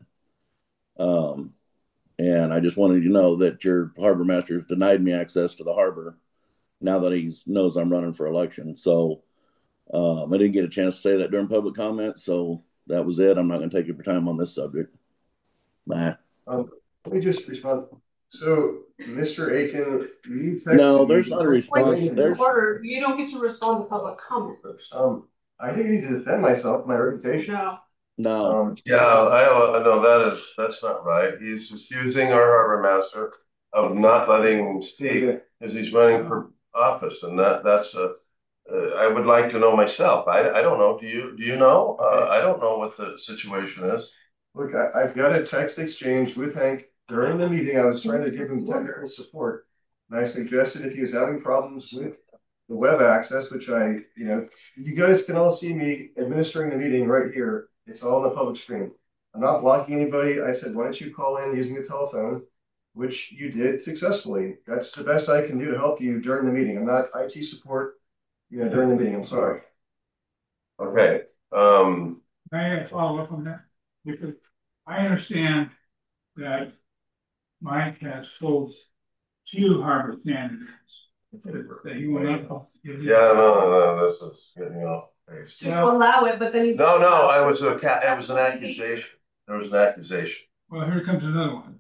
Um, and I just wanted you to know that your harbor master denied me access to the harbor now that he knows I'm running for election. So um, I didn't get a chance to say that during public comment. So that was it. I'm not going to take your time on this subject. Bye. um, let me just respond. So, Mister Aiken, you texted No, there's me- not a response. Point of There's order, you don't get to respond to public comment. Um, I think I need to defend myself, my reputation. No. no. Um, Yeah, I, I know that is, that's not right. He's accusing our harbor master of not letting him speak as he's running for office, and that, that's a, uh, I would like to know myself. I, I don't know. Do you, do you know? Uh, I don't know what the situation is. Look, I, I've got a text exchange with Hank during the meeting. I was trying to give him technical support. And I suggested if he was having problems with the web access, which I, you know, you guys can all see me administering the meeting right here. It's all on the public screen. I'm not blocking anybody. I said, why don't you call in using the telephone, which you did successfully. That's the best I can do to help you during the meeting. I'm not I T support, you know, during the meeting. I'm sorry. Okay, um, May I follow up on that? Because I understand that Mike has told two harbor candidates that he will not give you. yeah, no, no, no, this is getting off base. To allow it, but then you. No, no, I was a cat, it was an accusation. There was an accusation. Well, here comes another one.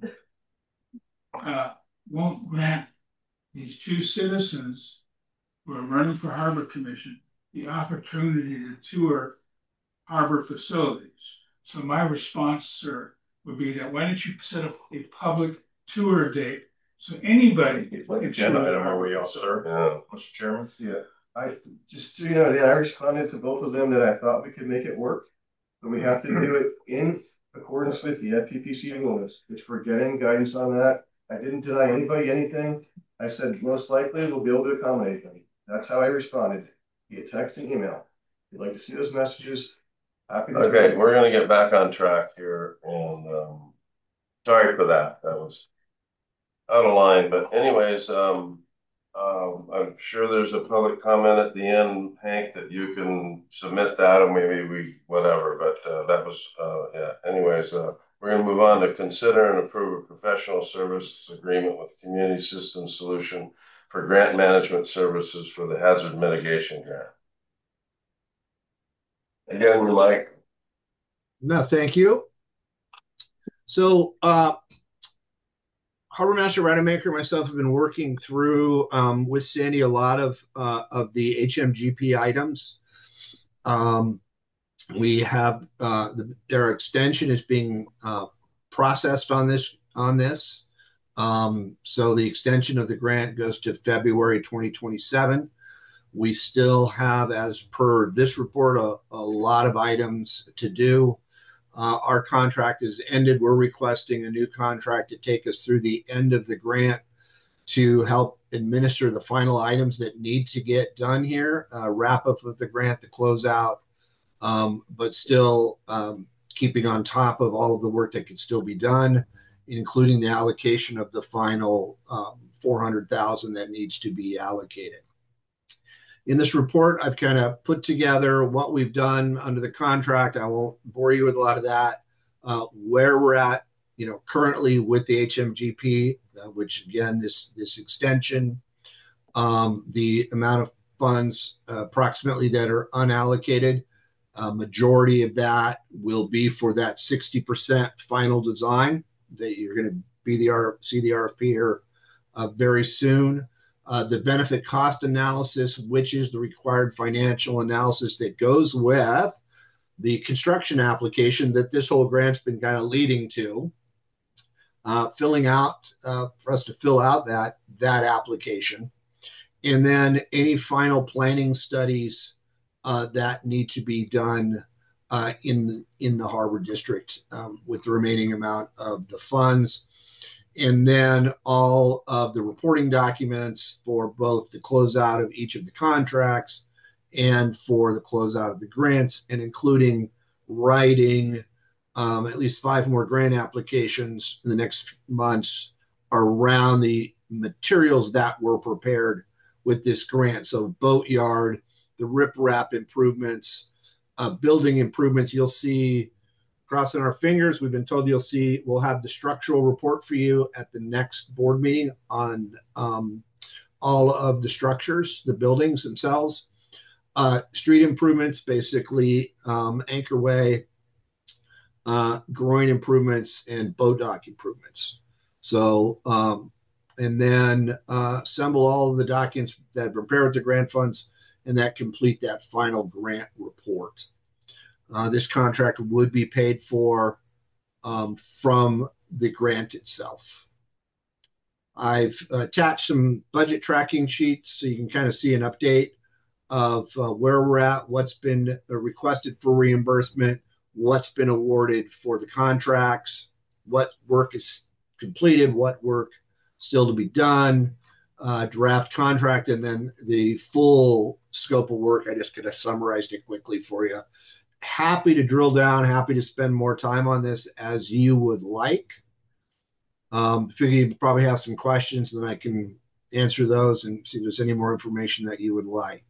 Uh, won't grant these two citizens who are running for Harbor Commission the opportunity to tour harbor facilities. So my response, sir, would be that why don't you set up a public tour date so anybody can Like agenda item, are we all, sir? Yeah. Mister Chairman? Yeah, I just, so you know, I responded to both of them that I thought we could make it work. But we have to do it in accordance with the F P P C rules, which we're getting guidance on that. I didn't deny anybody anything. I said, most likely we'll be able to accommodate them. That's how I responded, via text and email. If you'd like to see those messages, happy to. Okay, we're gonna get back on track here, and um, sorry for that. That was out of line, but anyways, um, um, I'm sure there's a public comment at the end, Hank, that you can submit that, or maybe we whatever. But uh, that was uh, yeah. Anyways, uh, we're gonna move on to consider and approve a professional services agreement with Community Systems Solution for grant management services for the hazard mitigation grant. Again, we like. No, thank you. So, uh, Harbor Master Rademacher and myself have been working through um, with Sandy a lot of uh, of the H M G P items. Um, we have uh, the, their extension is being uh, processed on this on this. Um, so the extension of the grant goes to February twenty twenty-seven. We still have, as per this report, a, a lot of items to do. Uh, our contract is ended. We're requesting a new contract to take us through the end of the grant to help administer the final items that need to get done here, uh, wrap up of the grant, the closeout, um, but still um, keeping on top of all of the work that could still be done, including the allocation of the final um, four hundred thousand that needs to be allocated. In this report, I've kind of put together what we've done under the contract. I won't bore you with a lot of that. Uh, where we're at, you know, currently with the H M G P, uh, which again, this this extension, um, the amount of funds uh, approximately that are unallocated, a majority of that will be for that sixty percent final design that you're going to be the R see the R F P here uh, very soon. Uh, the benefit cost analysis, which is the required financial analysis that goes with the construction application that this whole grant's been kind of leading to, uh, filling out uh, for us to fill out that that application, and then any final planning studies uh, that need to be done uh, in in the Harbor District um, with the remaining amount of the funds. And then all of the reporting documents for both the closeout of each of the contracts and for the closeout of the grants, and including writing um, at least five more grant applications in the next months around the materials that were prepared with this grant. So boatyard, the riprap improvements, uh, building improvements. You'll see, crossing our fingers, we've been told you'll see, we'll have the structural report for you at the next board meeting on um, all of the structures, the buildings themselves. Uh, street improvements, basically um, Anchorway, uh, groin improvements, and boat dock improvements. So, um, and then uh, assemble all of the documents that prepare with the grant funds and that complete that final grant report. Uh, this contract would be paid for um, from the grant itself. I've attached some budget tracking sheets so you can kind of see an update of uh, where we're at, what's been requested for reimbursement, what's been awarded for the contracts, what work is completed, what work still to be done, uh, draft contract, and then the full scope of work. I just kind of summarized it quickly for you. Happy to drill down, happy to spend more time on this as you would like. Um, figure you probably have some questions, and then I can answer those and see if there's any more information that you would like.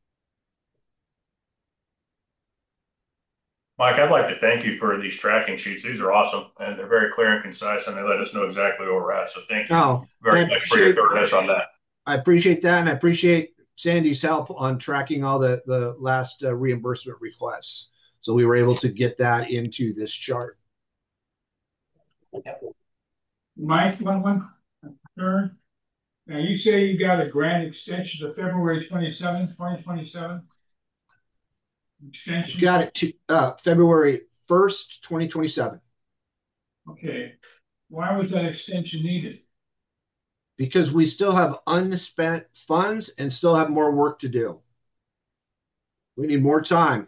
Mike, I'd like to thank you for these tracking sheets. These are awesome, and they're very clear and concise, and they let us know exactly where we're at. So thank you oh, very much for your thoroughness on that. I appreciate that, and I appreciate Sandy's help on tracking all the, the last uh, reimbursement requests. So we were able to get that into this chart. Mike, one, one, third. Now you say you got a grant extension to February twenty-seventh, twenty twenty-seven? Extension? Got it to uh, February first, twenty twenty-seven. Okay. Why was that extension needed? Because we still have unspent funds and still have more work to do. We need more time.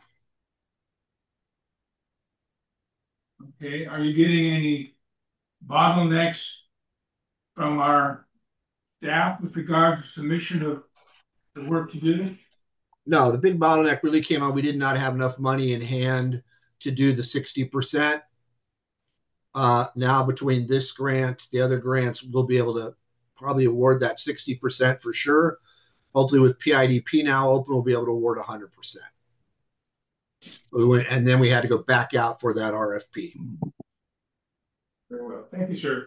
Okay. Are you getting any bottlenecks from our staff with regard to submission of the work to do? No, the big bottleneck really came on. We did not have enough money in hand to do the sixty percent. Uh, now between this grant, the other grants, we'll be able to probably award that sixty percent for sure. Hopefully with P I D P now open, we'll be able to award one hundred percent. We went, and then we had to go back out for that R F P. Very well. Thank you, sir.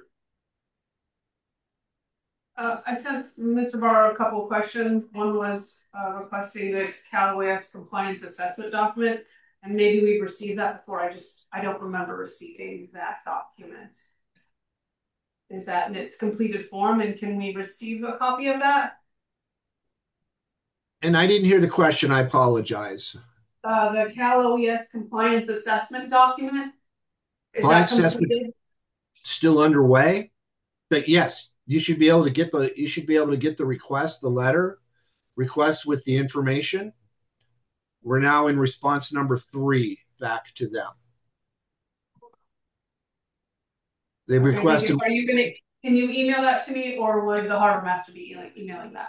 Uh, I sent Mister Barr a couple of questions. One was uh, requesting the Cal O E S compliance assessment document, and maybe we've received that before. I just, I don't remember receiving that document. Is that in its completed form, and can we receive a copy of that? And I didn't hear the question. I apologize. Uh, the Cal O E S compliance assessment document. Is Compliance that assessment still underway, but yes, you should be able to get the you should be able to get the request, the letter, request with the information. We're now in response number three back to them. They've Okay, thank requested. you. Are you gonna, can you email that to me, or would the harbor master be emailing, emailing that?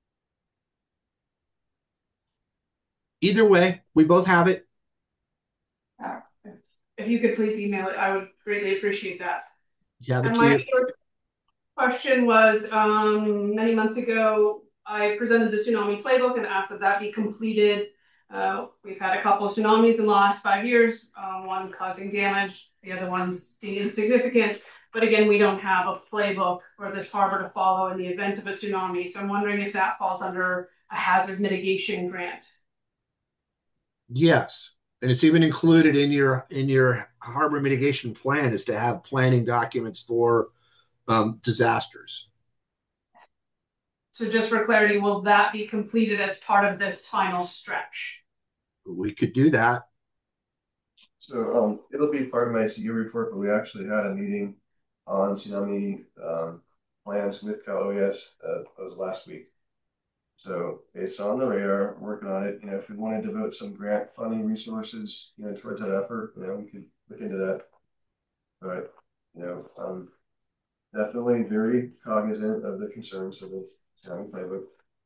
Either way, we both have it. Uh, If you could please email it, I would greatly appreciate that. Have it And to my you. first question was, um, many months ago, I presented the tsunami playbook and asked that that be completed. Uh, we've had a couple of tsunamis in the last five years, uh, one causing damage, the other one's being insignificant. But again, we don't have a playbook for this harbor to follow in the event of a tsunami. So I'm wondering if that falls under a hazard mitigation grant. Yes, and it's even included in your in your harbor mitigation plan is to have planning documents for um, disasters. So just for clarity, will that be completed as part of this final stretch? We could do that. So um, it'll be part of my C U report, but we actually had a meeting on tsunami um, plans with Cal O E S. Uh, that was last week. So it's on the radar, working on it. You know, if we want to devote some grant funding resources, you know, towards that effort, you know, we could look into that. But you know, I'm definitely very cognizant of the concerns of the tsunami playbook.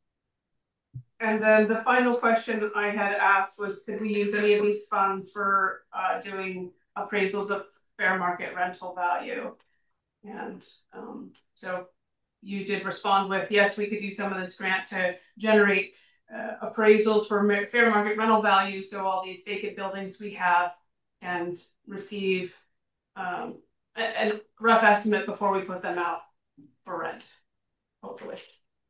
And then the final question I had asked was, could we use any of these funds for uh, doing appraisals of fair market rental value? And um, so you did respond with, yes, we could use some of this grant to generate uh, appraisals for fair market rental value. So all these vacant buildings we have can receive um, a, a rough estimate before we put them out for rent, hopefully. Is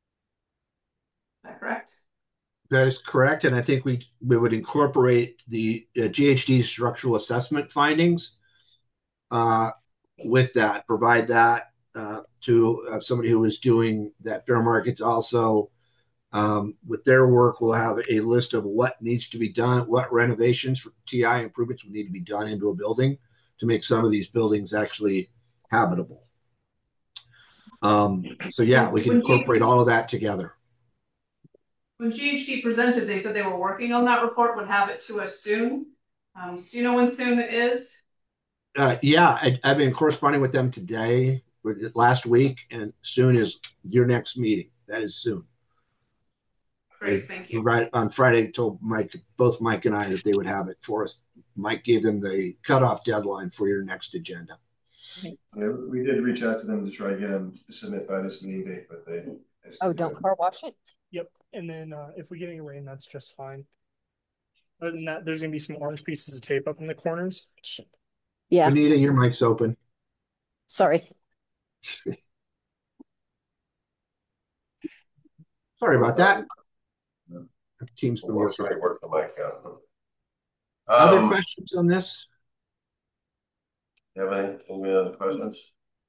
that correct? That is correct, and I think we we would incorporate the uh, G H D structural assessment findings uh, with that. Provide that uh, to uh, somebody who is doing that fair market. Also, um, with their work, we'll have a list of what needs to be done, what renovations for T I improvements would need to be done into a building to make some of these buildings actually habitable. Um, so yeah, we can incorporate all of that together. When G H D presented, they said they were working on that report, would have it to us soon. Um, do you know when soon it is? Uh, yeah, I, I've been corresponding with them today, last week, and soon is your next meeting. That is soon. Great, thank you. Right on Friday, told Mike, both Mike and I, that they would have it for us. Mike gave them the cutoff deadline for your next agenda. Yeah, we did reach out to them to try to get them to submit by this meeting date, but they. Oh, don't car wash it? Yep. And then uh, if we get any rain, that's just fine. Other than that, there's going to be some orange pieces of tape up in the corners. Yeah. Anita, your mic's open. Sorry. Sorry about that. The team's been Works working. right, work the mic out. Other Um, questions on this? You have any, any other questions?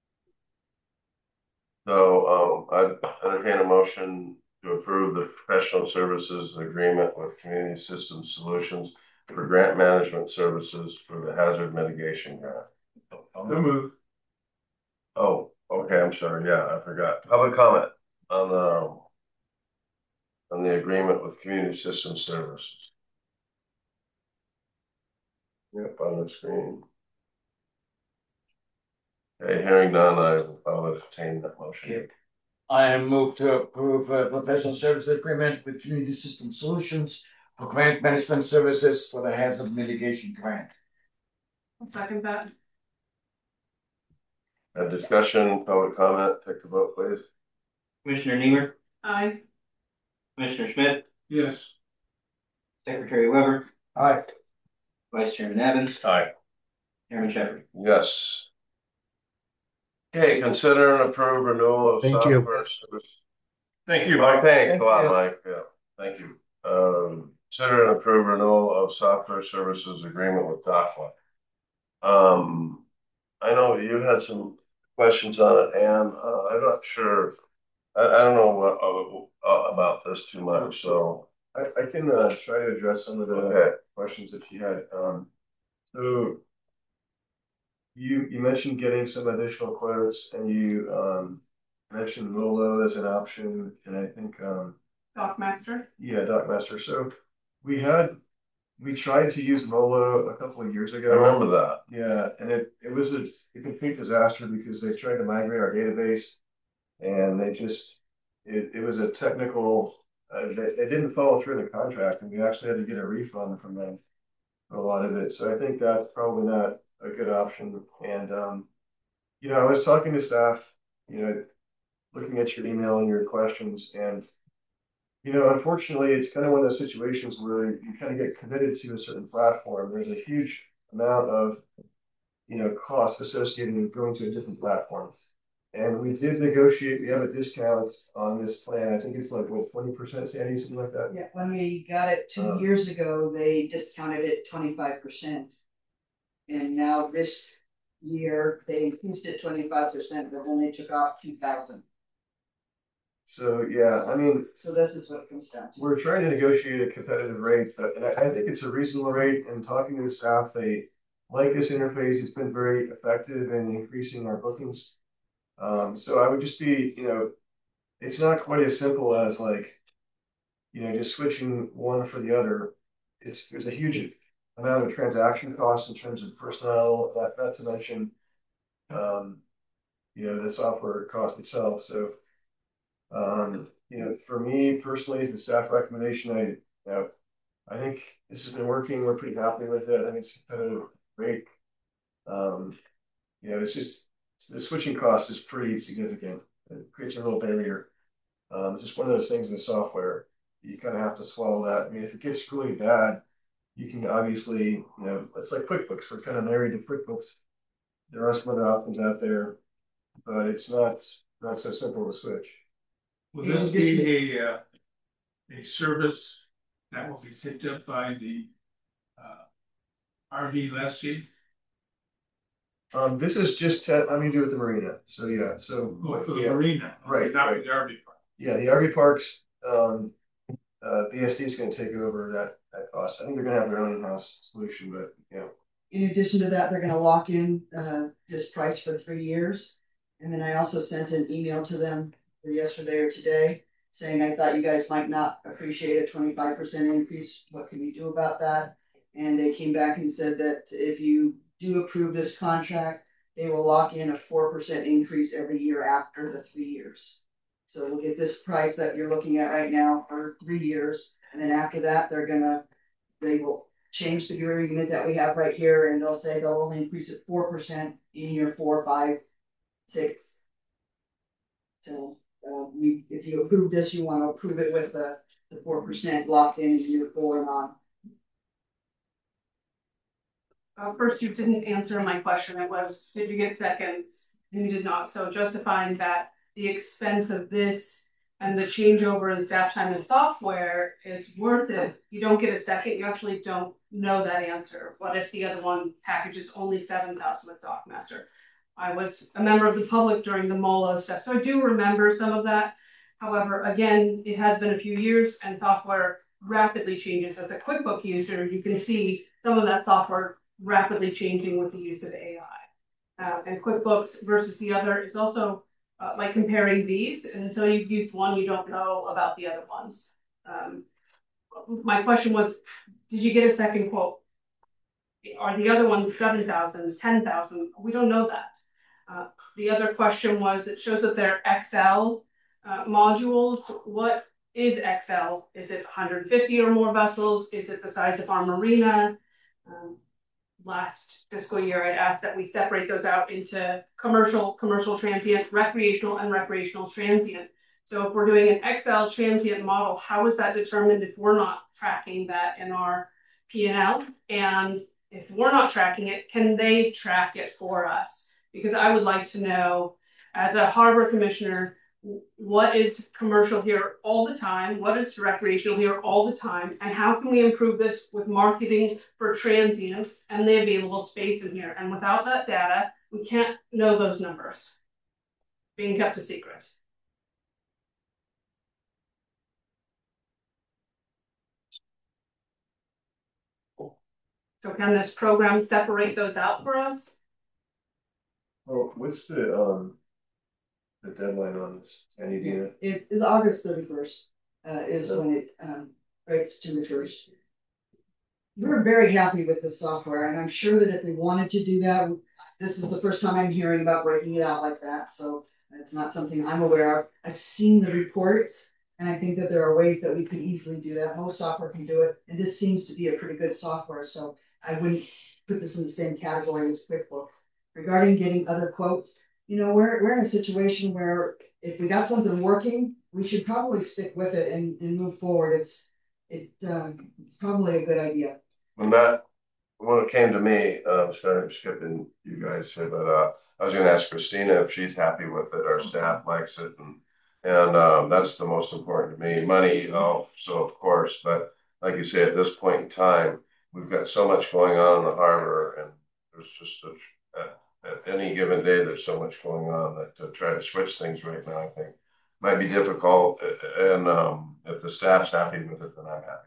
So, um, I entertain a motion to approve the professional services agreement with Community Systems Solutions for grant management services for the hazard mitigation grant. So move. Oh, okay, I'm sorry, yeah, I forgot. Public comment on the on the agreement with Community Systems Services. Yep, on the screen. Okay, hearing none, I will entertain that motion. Okay. I move to approve a professional service agreement with Community System Solutions for grant management services for the hazard mitigation grant. I'll second that. A discussion, public comment, take the vote, please. Commissioner Niemer, Aye. Commissioner Schmidt, Yes. Secretary Weber, Aye. Vice Chairman Evans, Aye. Chairman Shepard. Yes. Okay, consider and approve renewal of Thank you. software service. Thank you, Mike, Mike. thanks Thank a lot, you. Mike. Yeah, thank you. Um, consider and approve renewal of software services agreement with Dockland. Um, I know you had some questions on it, and uh, I'm not sure. I, I don't know what, uh, about this too much, so I, I can uh, try to address some of the okay. questions that you had. Um, so you you mentioned getting some additional quotes, and you um, mentioned low load as an option, and I think um, DocMaster? Yeah, DocMaster. So we had, we tried to use Molo a couple of years I ago. remember that. Yeah, and it, it was a, a complete disaster because they tried to migrate our database and they just, it, it was a technical, uh, they, they didn't follow through the contract and we actually had to get a refund from them for a lot of it. So I think that's probably not a good option. And, um, you know, I was talking to staff, you know, looking at your email and your questions and, you know, unfortunately, it's kind of one of those situations where you kind of get committed to a certain platform. There's a huge amount of, you know, costs associated with going to a different platform. And we did negotiate, we have a discount on this plan. I think it's like, what, twenty percent, Sandy, something like that? Yeah, when we got it two Um, years ago, they discounted it twenty-five percent. And now this year, they increased it twenty-five percent, but then they took off two thousand. So, yeah, I mean, So this is what it comes down to. we're trying to negotiate a competitive rate, but and I, I think it's a reasonable rate. And talking to the staff, they like this interface. It's been very effective in increasing our bookings. Um, so I would just be, you know, it's not quite as simple as like, you know, just switching one for the other. It's there's a huge amount of transaction costs in terms of personnel, not, not to mention, um, you know, the software cost itself. So, um, you know, for me personally, the staff recommendation, I, you know, I think this has been working. We're pretty happy with it. I think it's competitive rate. Um, you know, it's just the switching cost is pretty significant. It creates a real barrier. Um, it's just one of those things with software. You kind of have to swallow that. I mean, if it gets really bad, you can obviously, you know, it's like QuickBooks. We're kind of married to QuickBooks. There are some other options out there, but it's not not so simple to switch. Will this be a, uh, a service that will be picked up by the uh, R V lessee? Um, this is just te- I mean, do with the marina. So yeah, so Oh, for the yeah, marina, right, not right. for the R V park. Yeah, the R V parks, um, uh, B S D is going to take over that that cost. I think they're going to have their own in-house solution, but you know. In addition to that, they're gonna lock in uh this price for three years. And then I also sent an email to them yesterday or today saying I thought you guys might not appreciate a twenty-five percent increase. What can you do about that? And they came back and said that if you do approve this contract, they will lock in a four percent increase every year after the three years. So we'll get this price that you're looking at right now for three years. And then after that, they're gonna, they will change the agreement that we have right here, and they'll say they'll only increase it four percent in year four, five, six. So, uh, we, if you approve this, you want to approve it with the, the four percent locked in in year four and on. Uh, first, you didn't answer my question. It was, did you get seconds? And you did not. So justifying that the expense of this and the changeover in staff time and software is worth it. You don't get a second. You actually don't know that answer. What if the other one packages only seven thousand with DocMaster? I was a member of the public during the Molo stuff, so I do remember some of that. However, again, it has been a few years and software rapidly changes. As a QuickBook user, you can see some of that software rapidly changing with the use of A I. Uh, and QuickBooks versus the other is also uh, like comparing these, and until you've used one, you don't know about the other ones. Um, my question was, did you get a second quote? Are the other ones seven thousand, ten thousand? We don't know that. Uh, the other question was, it shows that they're X L uh, modules. What is X L? Is it one hundred fifty or more vessels? Is it the size of our marina? Um, last fiscal year, I'd asked that we separate those out into commercial, commercial transient, recreational, and recreational transient. So if we're doing an X L transient model, how is that determined if we're not tracking that in our P and L? And if we're not tracking it, can they track it for us? Because I would like to know, as a harbor commissioner, what is commercial here all the time? What is recreational here all the time? And how can we improve this with marketing for transients and the available space in here? And without that data, we can't know those numbers being kept a secret. So can this program separate those out for us? Oh, what's the um the deadline on this? Any idea? It is August thirty-first. uh, is when it, um, writes temperatures. We're very happy with the software, and I'm sure that if we wanted to do that, this is the first time I'm hearing about breaking it out like that, so it's not something I'm aware of. I've seen the reports, and I think that there are ways that we could easily do that. Most software can do it, and this seems to be a pretty good software, so I wouldn't put this in the same category as QuickBooks. Regarding getting other quotes, you know, we're, we're in a situation where if we got something working, we should probably stick with it and, and move forward. It's, it, uh, it's probably a good idea. When that, when it came to me, um, sorry, I'm skipping you guys here, but uh, I was going to ask Christina if she's happy with it. Our staff likes it, and and um, that's the most important to me. Money, oh, so of course, but like you say, at this point in time, we've got so much going on in the harbor, and there's just a, at, at any given day, there's so much going on that to try to switch things right now, I think might be difficult. And um, if the staff's happy with it, then I'm happy.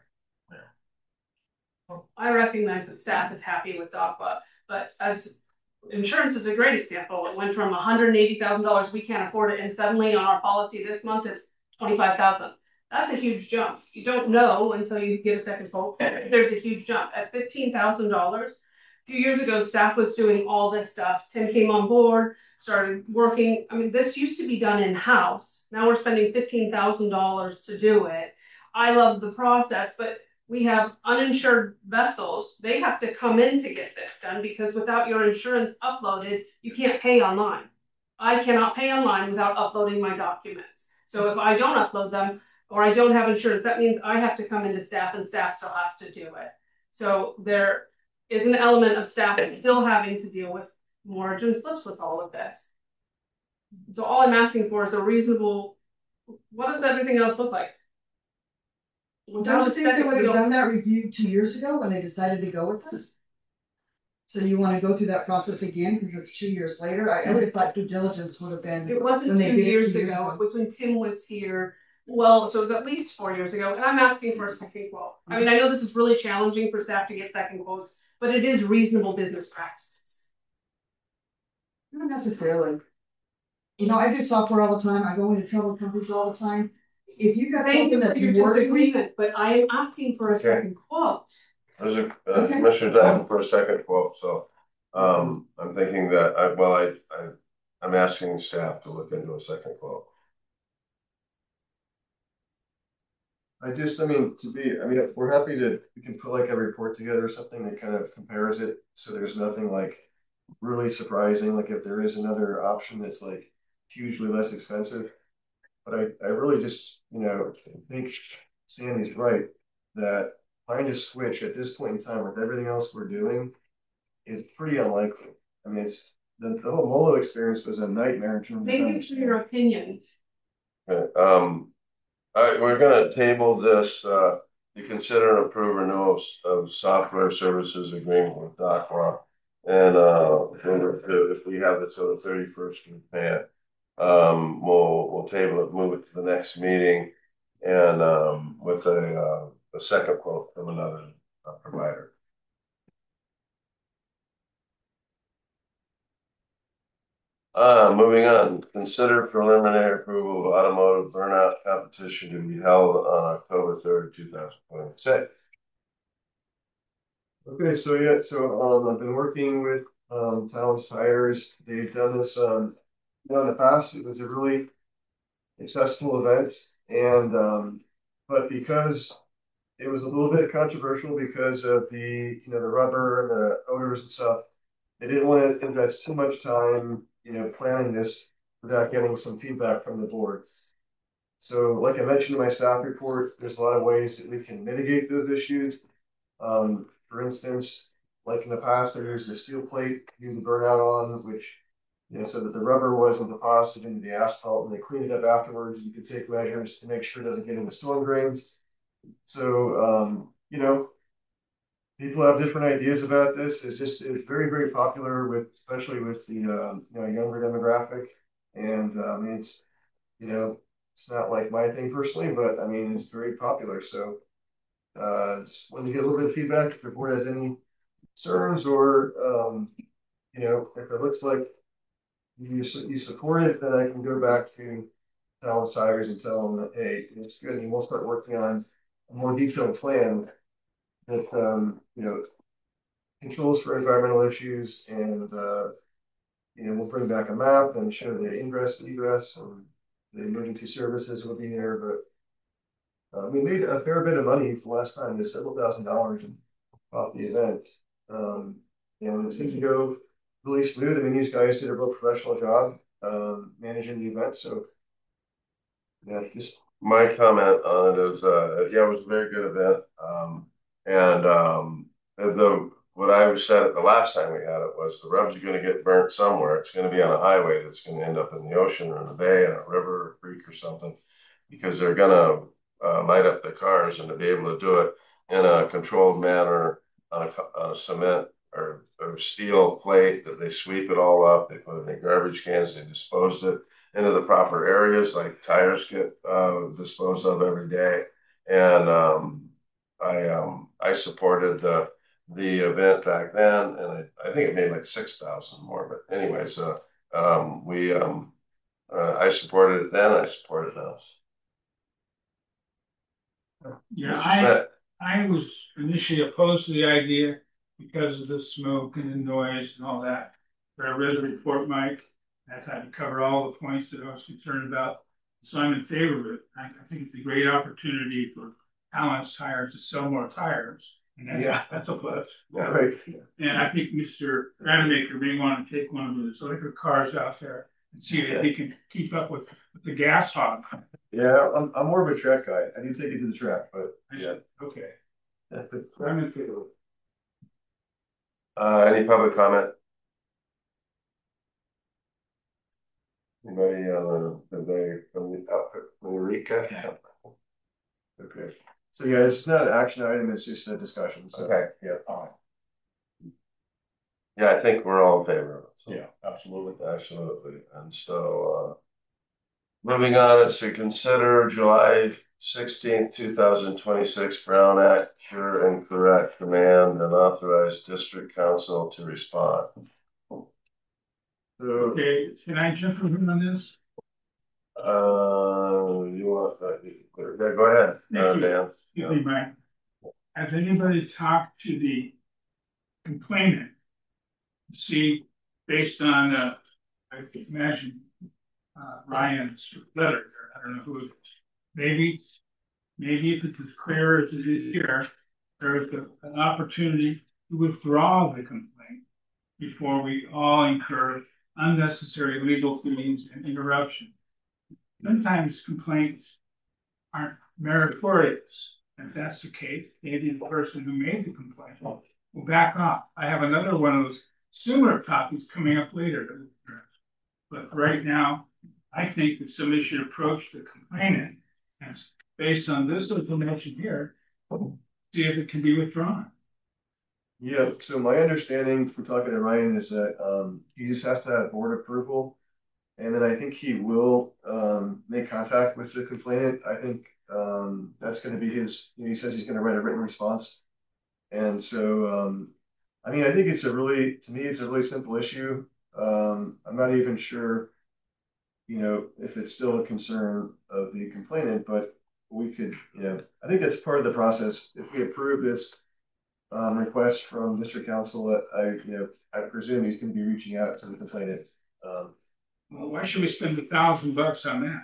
I recognize that staff is happy with DocBot, but as insurance is a great example. It went from one hundred eighty thousand dollars, we can't afford it, and suddenly on our policy this month it's twenty-five thousand dollars. That's a huge jump. You don't know until you get a second quote. There's a huge jump. At fifteen thousand dollars, a few years ago, staff was doing all this stuff. Tim came on board, started working. I mean, this used to be done in-house. Now we're spending fifteen thousand dollars to do it. I love the process, but we have uninsured vessels. They have to come in to get this done because without your insurance uploaded, you can't pay online. I cannot pay online without uploading my documents. So if I don't upload them or I don't have insurance, that means I have to come into staff and staff still has to do it. So there is an element of staff still having to deal with margin slips with all of this. So all I'm asking for is a reasonable, what does everything else look like? Well, don't you think they would have done that review two years ago when they decided to go with this? So you want to go through that process again because it's two years later? I, I would have thought due diligence would have been. It wasn't two years ago. It was when Tim was here. Well, so it was at least four years ago. And I'm asking for a second quote. I mean, I know this is really challenging for staff to get second quotes, but it is reasonable business practices. Not necessarily. You know, I do software all the time. I go into trouble companies all the time. If you got Thank something you for that's your working, disagreement, but I am asking for a Okay. second quote. There's a uh, Okay. Commissioner's asking for a second quote, so um, I'm thinking that I well, I, I I'm asking staff to look into a second quote. I just, I mean, to be, I mean, we're happy to, we can put like a report together or something that kind of compares it. So there's nothing like really surprising, like if there is another option that's like hugely less expensive. But I, I really just, you know, think Sandy's right that trying to switch at this point in time with everything else we're doing is pretty unlikely. I mean, it's the, the whole Molo experience was a nightmare in terms of. Thank you for your opinion. Okay. Um, all right, we're gonna table this uh, to consider and approve renewal of, of software services agreement with DocRock, and uh, if we have it till the thirty-first to pay it. Um, we'll we'll table it, move it to the next meeting, and um, with a uh, a second quote from another uh, provider. Uh, moving on, consider preliminary approval of automotive burnout competition to be held on October third, two thousand twenty-six. Okay, so yeah, so um, I've been working with um, Talon's Tires. They've done this um, you know, in the past. It was a really accessible event, and um, but because it was a little bit controversial because of the you know the rubber and the odors and stuff, they didn't want to invest too much time you know planning this without getting some feedback from the board. So, like I mentioned in my staff report, there's a lot of ways that we can mitigate those issues. Um, for instance, like in the past, there's a steel plate you can burn out on, which, you know, so that the rubber wasn't deposited into the asphalt and they cleaned it up afterwards. You could take measures to make sure it doesn't get into storm drains. So, um, you know, people have different ideas about this. It's just, it's very, very popular with, especially with the, um, you know, younger demographic. And, um, it's, you know, it's not like my thing personally, but I mean, it's very popular. So, uh, just wanted to get a little bit of feedback if the board has any concerns or, um, you know, if it looks like you, you support it, then I can go back to Dallas Tigers and tell them that, hey, it's good, and we'll start working on a more detailed plan that, um, you know, controls for environmental issues, and, uh, you know, we'll bring back a map and show the ingress, egress, and the emergency services will be there, but uh, we made a fair bit of money for last time, just several thousand dollars off the event. Um, and it seems to go really smooth. I mean, these guys did a real professional job um, managing the event. So, yeah, just my comment on it is, uh, yeah, it was a very good event. Um, and um, the what I said it the last time we had it was the rubs are going to get burnt somewhere. It's going to be on a highway that's going to end up in the ocean or in a bay, in a river or creek or something, because they're going to uh, light up the cars, and to be able to do it in a controlled manner on a, on a cement or, or steel plate, that they sweep it all up, they put it in garbage cans, they dispose it into the proper areas, like tires get uh, disposed of every day. And um, I um, I supported the the event back then, and I, I think it made like six thousand more. But anyways, uh, um, we um, uh, I supported it then. I support it now. Yeah, I I was initially opposed to the idea because of the smoke and the noise and all that. But I read the report, Mike. I thought you covered all the points that I was concerned about. So I'm in favor of it. I, I think it's a great opportunity for Allen's Tires to sell more tires. And that's, yeah, that's a plus. Yeah, right. And I think Mister Rademacher may want to take one of those electric cars out there and see if he can keep up with, with the gas hog. Yeah, I'm, I'm more of a track guy. I do take it to the track, but yeah. Okay. I'm in favor of it. Uh, any public comment? Anybody on the, they, from the outfit, Eureka? Yeah. Okay. So yeah, it's not an action item, it's just a discussion. So. Okay, yeah. All right. Yeah, I think we're all in favor of it. So. Yeah, absolutely. Absolutely. And so, uh, moving on is to consider July sixteenth, two thousand twenty-six Brown Act cure and correct command and authorize district council to respond. So, okay, can I jump in on this? Uh, you want that? Yeah, go ahead, uh, Dan. Excuse me, Mike. Has anybody talked to the complainant? See, based on, uh, I imagine uh, Ryan's letter, I don't know who it is. Maybe, maybe if it's as clear as it is here, there is a, an opportunity to withdraw the complaint before we all incur unnecessary legal fees and interruption. Sometimes complaints aren't meritorious. If that's the case, maybe the person who made the complaint will back off. I have another one of those similar topics coming up later. But right now, I that somebody should approach the complainant and based on this information here, see if it can be withdrawn. Yeah, so my understanding from talking to Ryan is that um, he just has to have board approval. And then I think he will um, make contact with the complainant. I think um, that's going to be his, you know, he says he's going to write a written response. And so, um, I mean, I think it's a really, to me, it's a really simple issue. Um, I'm not even sure, you know, if it's still a concern of the complainant, but we could, you know, I think that's part of the process. If we approve this um, request from district council, I, you know, I presume he's going to be reaching out to the complainant. Um, Well, why should we spend a thousand bucks on that?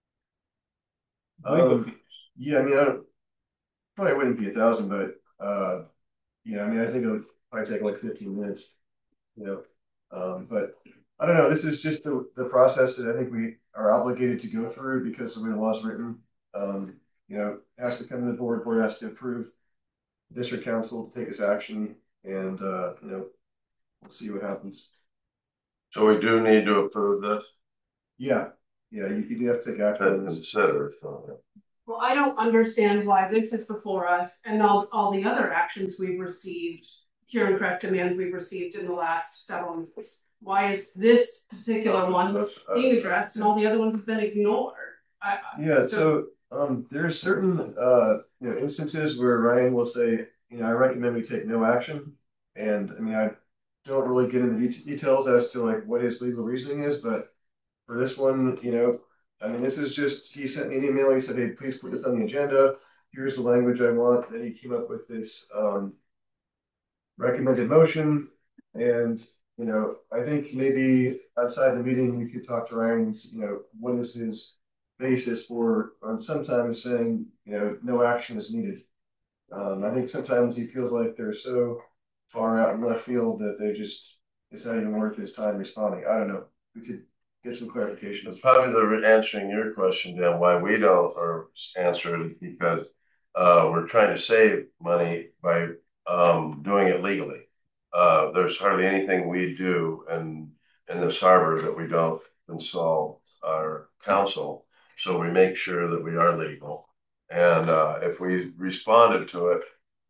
Um, yeah, I mean, I don't, probably wouldn't be a thousand, but uh, yeah, I mean, I think it would probably take like fifteen minutes, you know. Um, but I don't know. This is just the the process that I think we are obligated to go through because of the way the law is written. Um, you know, it has to come to the board. Board has to approve. District council to take this action, and uh, you know, we'll see what happens. So we do need to approve this? Yeah, yeah, you, you do have to take action on this. Consider, so. Well, I don't understand why this is before us and all, all the other actions we've received, cure and correct demands we've received in the last several months. Why is this particular one uh, being addressed and all the other ones have been ignored? I, yeah, so, so um, there's certain uh, you know, instances where Ryan will say, you know, I recommend we take no action. And I mean, I don't really get into the details as to like what his legal reasoning is, but for this one, you know, I mean, this is just, he sent me an email, he said, hey, please put this on the agenda. Here's the language I want. Then he came up with this um, recommended motion. And, you know, I think maybe outside the meeting, we could talk to Ryan, you know, what is his basis for, on sometimes saying, you know, no action is needed. Um, I think sometimes he feels like they're so far out in left field that they just, it's not even worth his time responding. I don't know. We could get some clarification. It's probably the answering your question, Dan, why we don't or answer it is because uh, we're trying to save money by um, doing it legally. Uh, there's hardly anything we do in in this harbor that we don't install our council. So we make sure that we are legal. And uh, if we responded to it,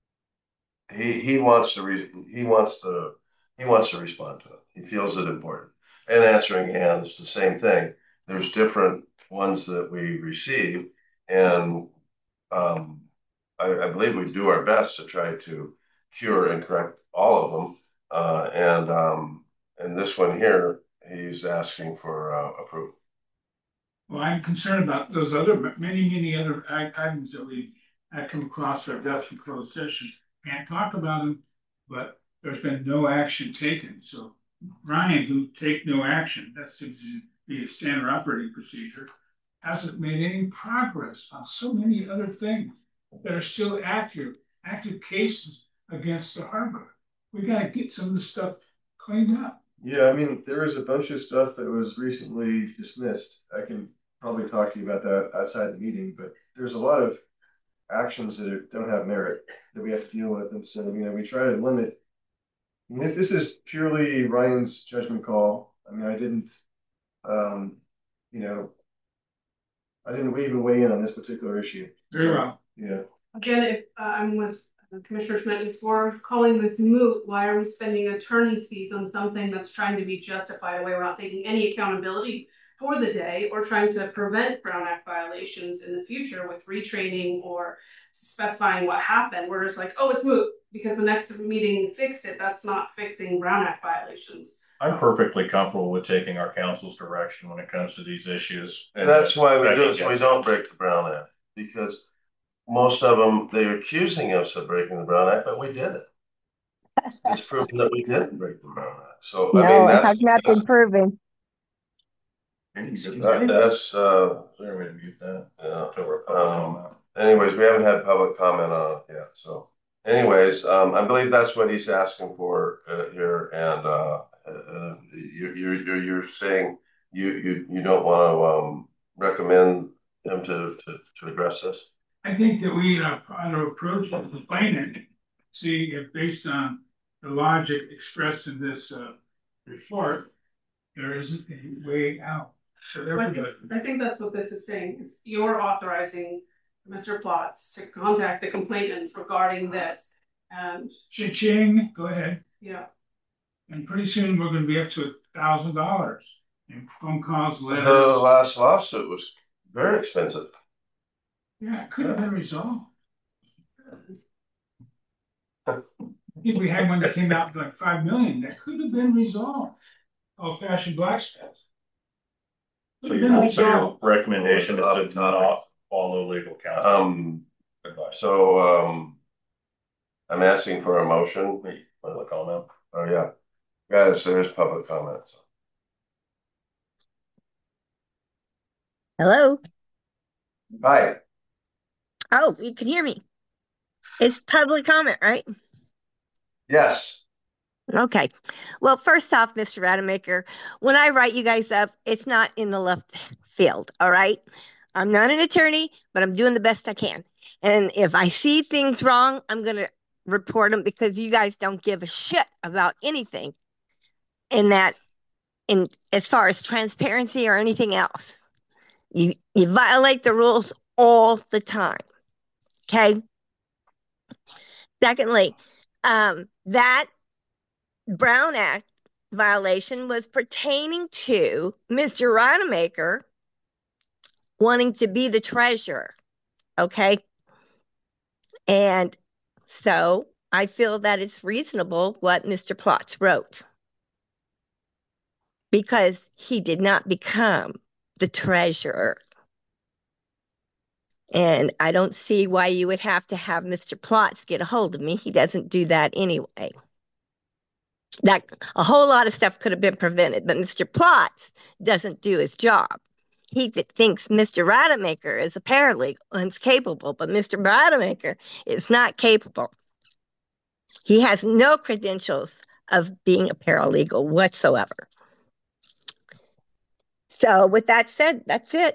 he he wants to re, he wants to he wants to respond to it. He feels it important. And answering hands, the same thing. There's different ones that we receive, and um, I, I believe we do our best to try to cure and correct all of them. Uh, and um, and this one here, he's asking for uh, approval. Well, I'm concerned about those other, many, many other items that we had come across our desk in closed session. Can't talk about them, but there's been no action taken. So Ryan, who take no action, that seems to be a standard operating procedure, hasn't made any progress on so many other things that are still active, active cases against the harbor. We got to get some of the stuff cleaned up. Yeah, I mean, there was a bunch of stuff that was recently dismissed. I can probably talk to you about that outside the meeting, but there's a lot of actions that don't have merit that we have to deal with. And so, you know, we try to limit. I mean, if this is purely Ryan's judgment call, I mean, I didn't, um, you know, I didn't even weigh in on this particular issue. Very well. Yeah. Again, if uh, I'm with Commissioner Schmidt, if we're calling this moot, why are we spending attorney's fees on something that's trying to be justified away? We're not taking any accountability for the day or trying to prevent Brown Act violations in the future with retraining or specifying what happened. We're just like, oh, it's moot because the next meeting fixed it. That's not fixing Brown Act violations. I'm perfectly comfortable with taking our council's direction when it comes to these issues. And that's why we do it, so we don't break the Brown Act, because most of them, they're accusing us of breaking the Brown Act, but we did it. It's proven that we didn't break the Brown Act. So, No, I mean, it that's, has not been proven. that, that's, uh, There, we mute that. yeah. Um, anyways, we haven't had public comment on it yet. So, anyways, um, I believe that's what he's asking for uh, here. And uh, uh, you're, you're, you're saying you, you, you don't want to um, recommend him to, to, to address this? I think that we uh, ought to approach it, explain it, see if based on the logic expressed in this uh, report, there isn't a way out. So I think that's what this is saying, is you're authorizing Mister Plotz to contact the complainant regarding this. And cha-ching, go ahead. Yeah. And pretty soon we're going to be up to a thousand dollars in phone calls, letters. The last lawsuit was very expensive. Yeah, it could have been resolved. I think we had one that came out like five million. That could have been resolved. Old-fashioned blacksmith. So your, so your recommendation is to not follow legal counsel Um, advice. so um, I'm asking for a motion. Public comment. Oh, yeah. Guys, there is public comments. Hello. Hi. Oh, you can hear me. It's public comment, right? Yes. Okay. Well, first off, Mister Rademacher, when I write you guys up, it's not in the left field, all right? I'm not an attorney, but I'm doing the best I can. And if I see things wrong, I'm going to report them because you guys don't give a shit about anything in that, in as far as transparency or anything else. You, you violate the rules all the time. Okay. Secondly, um, that Brown Act violation was pertaining to Mister Rademacher wanting to be the treasurer. Okay. And so I feel that it's reasonable what Mister Plotz wrote, because he did not become the treasurer. And I don't see why you would have to have Mister Plotz get a hold of me. He doesn't do that anyway. That a whole lot of stuff could have been prevented, but Mister Plotz doesn't do his job. He th- thinks Mister Rademacher is a paralegal and is capable, but Mister Rademacher is not capable. He has no credentials of being a paralegal whatsoever. So with that said, that's it.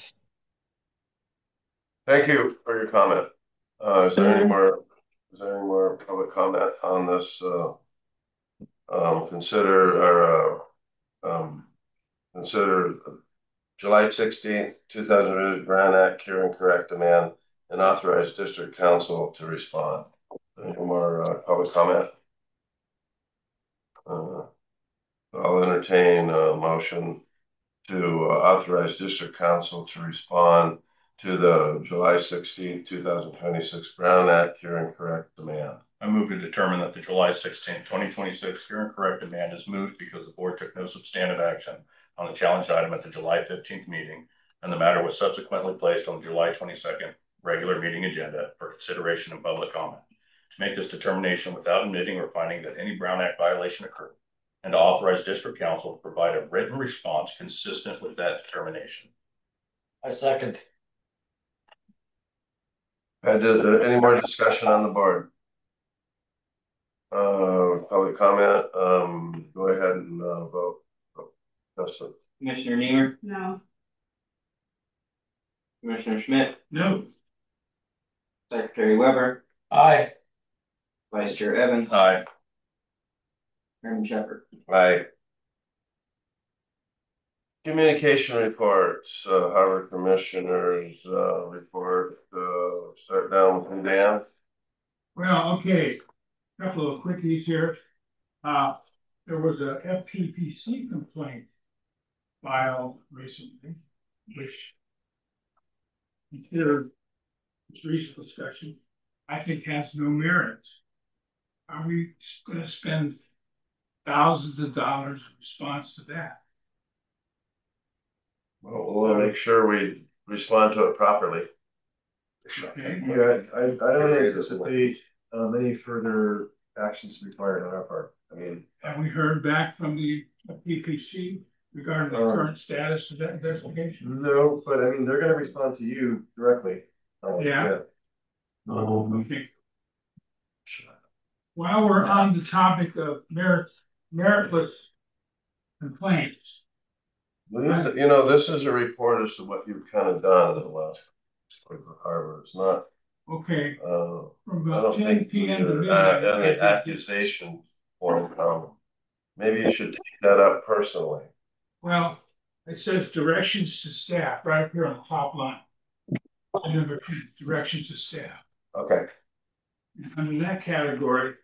Thank you for your comment. Uh, is there Mm-hmm. any more, is there any more public comment on this? Uh, um, consider, or, uh, um, consider July sixteenth, two thousand Brown Act cure and correct demand and authorize district council to respond. Any more uh, public comment? Uh, I'll entertain a motion to uh, authorize district council to respond to the July sixteenth, two thousand twenty-six Brown Act cure and correct demand. I move to determine that the July sixteenth, twenty twenty-six cure and correct demand is moot because the board took no substantive action on the challenged item at the July fifteenth meeting, and the matter was subsequently placed on the July twenty-second regular meeting agenda for consideration and public comment. To make this determination without admitting or finding that any Brown Act violation occurred, and to authorize district council to provide a written response consistent with that determination. I second. I did, uh, any more discussion on the board? Uh, public comment, um, go ahead and uh, vote. Oh, Justin. Commissioner Niemer, No. Commissioner Schmidt, No. Secretary Weber, Aye. Vice Chair Evans, Aye. Chairman Shepherd. Aye. Communication reports, uh, Harbor Commissioners, uh, report, uh, start down with you, Dan. Well, okay, couple of quickies here. Uh, there was a F T P C complaint filed recently, which considered this recent discussion, I think has no merit. Are we going to spend thousands of dollars in response to that? Well, we'll make sure we respond to it properly. Okay. Yeah, I, I don't anticipate um, any further actions required on our part. I mean, Have we heard back from the P P C regarding the Um, current status of that investigation? no, but I mean, they're gonna respond to you directly. Uh, Yeah. Okay. While we're on the topic of merit, meritless complaints, This is- you know, this is a report as to what you've kind of done in the last for Harbor. It's not, okay, uh, from I about don't ten think P M to there, midnight. uh, any accusation or, um, maybe you should take that up personally. Well, it says directions to staff right up here on the top line. Number two, directions to staff. Okay. And under that category,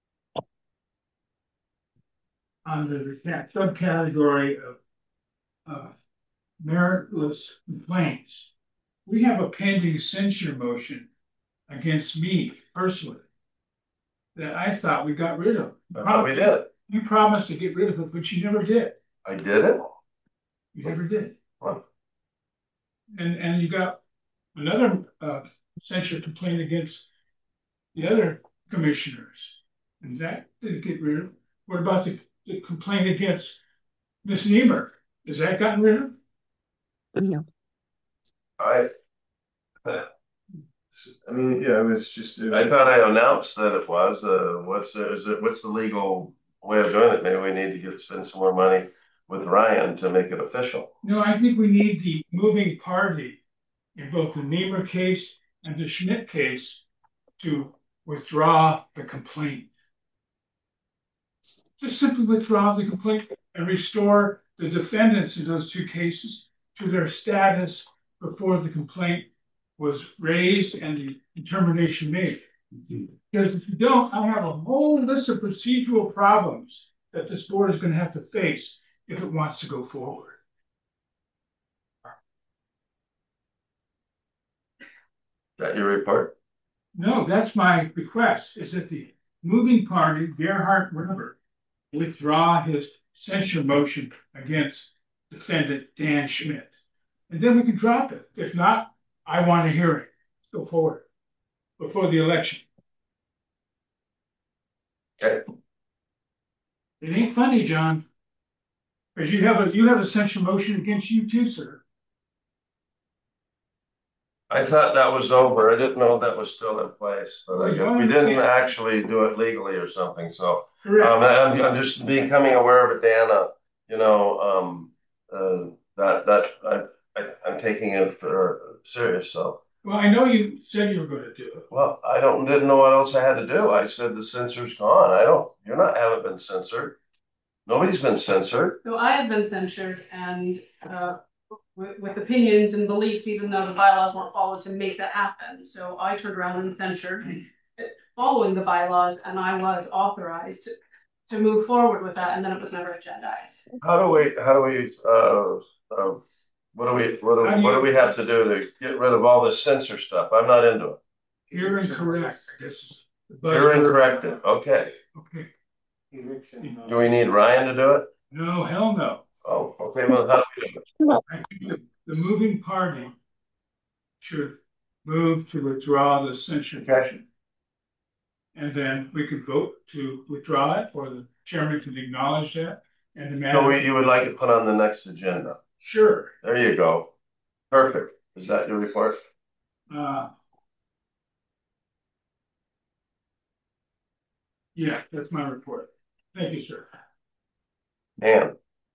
under the cat- subcategory of uh, meritless complaints, we have a pending censure motion against me personally that I thought we got rid of. I thought we did. You promised to get rid of it, but you never did. I did it? You never did. What? And and you got another uh, censure complaint against the other commissioners, and that didn't get rid of. What about the, the complaint against Miss Niemer? Is that gotten rid of? No. I, I mean, yeah, it was just. I thought I announced that it was, uh, what's, the- is it, what's the legal way of doing it? Maybe we need to get, spend some more money with Ryan to make it official. No, I think we need the moving party in both the Niemer case and the Schmidt case to withdraw the complaint. Just simply withdraw the complaint and restore the defendants in those two cases to their status before the complaint was raised and the determination made. Because if you don't, I have a whole list of procedural problems that this board is going to have to face if it wants to go forward. That your report? No, that's my request, is that the moving party, Gerhard River, withdraw his censure motion against defendant Dan Schmidt. and then we can drop it. If not, I want to hear it. Go forward before the election. Okay. It ain't funny, John, because you have a you have a censure motion against you too, sir. I thought that was over. I didn't know that was still in place, but I guess we didn't actually do it legally or something. So um, I'm, I'm just becoming aware of it, Dan. Uh, you know, um, uh, that that I, I I'm taking it for serious. So. Well, I know you said you were going to do it. Well, I don't didn't know what else I had to do. I said the censor's gone. I don't. You're not haven't been censored. Nobody's been censored. So I have been censured and uh, with, with opinions and beliefs, even though the bylaws weren't followed to make that happen. So I turned around and censured following the bylaws, and I was authorized to, to move forward with that, and then it was never agendized. How do we? How do we? Uh, uh, what do we? What do, what do we have to do to get rid of all this censor stuff? I'm not into it. You're incorrect. I guess. You're incorrect. Okay. Okay. Do we need Ryan to do it? No, hell no. Oh, okay. Well, how do we do it? I think the moving party should move to withdraw the censure motion. And then we could vote to withdraw it, or the chairman can acknowledge that. And the matter. So we, you would like it put on the next agenda? Sure. There you go. Perfect. Is that your report? Uh, yeah, that's my report. Thank you, sir. Dan.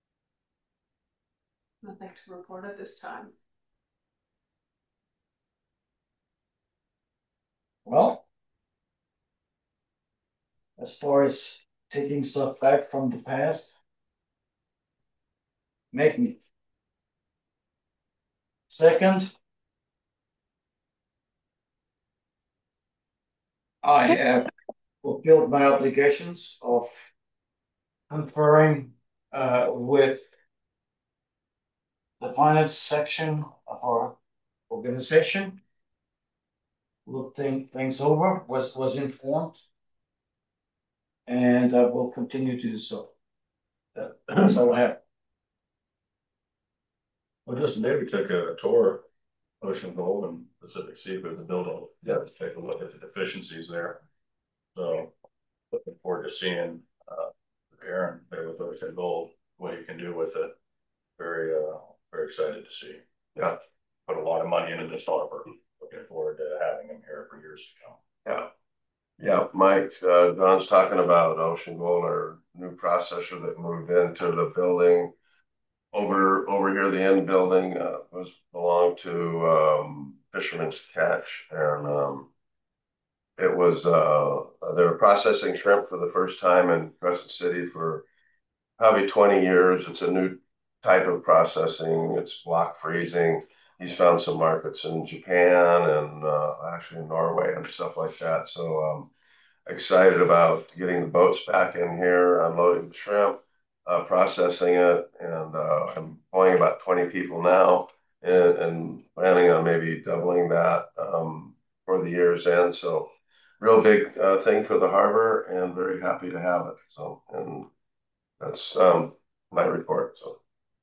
Nothing to report at this time. Well, as far as taking stuff back from the past, make me. Second, I have fulfilled my obligations of conferring uh, with the finance section of our organization. Looked things over, was was informed, and I will continue to do so. That, that's all I have. Well, just today we took a tour of Ocean Gold and Pacific Seafood, the building. Yeah, to take a look at the deficiencies there. So looking forward to seeing uh, Aaron there with Ocean Gold, what he can do with it. Very, uh, very excited to see. Yeah, put a lot of money into this harbor. Looking forward to having him here for years to come. Yeah. Yeah, Mike, uh, John's talking about Ocean Gold, our new processor that moved into the building. Over over here, the end building uh, was belonged to um, Fisherman's Catch, and um, it was uh, they were processing shrimp for the first time in Crescent City for probably twenty years. It's a new type of processing. It's block freezing. He's found some markets in Japan and uh, actually in Norway and stuff like that. So um, excited about getting the boats back in here, unloading the shrimp, uh, processing it, and uh, I'm employing about twenty people now, and, and planning on maybe doubling that um, for the year's end. So real big uh, thing for the harbor, and very happy to have it. So, and that's um, my report. So,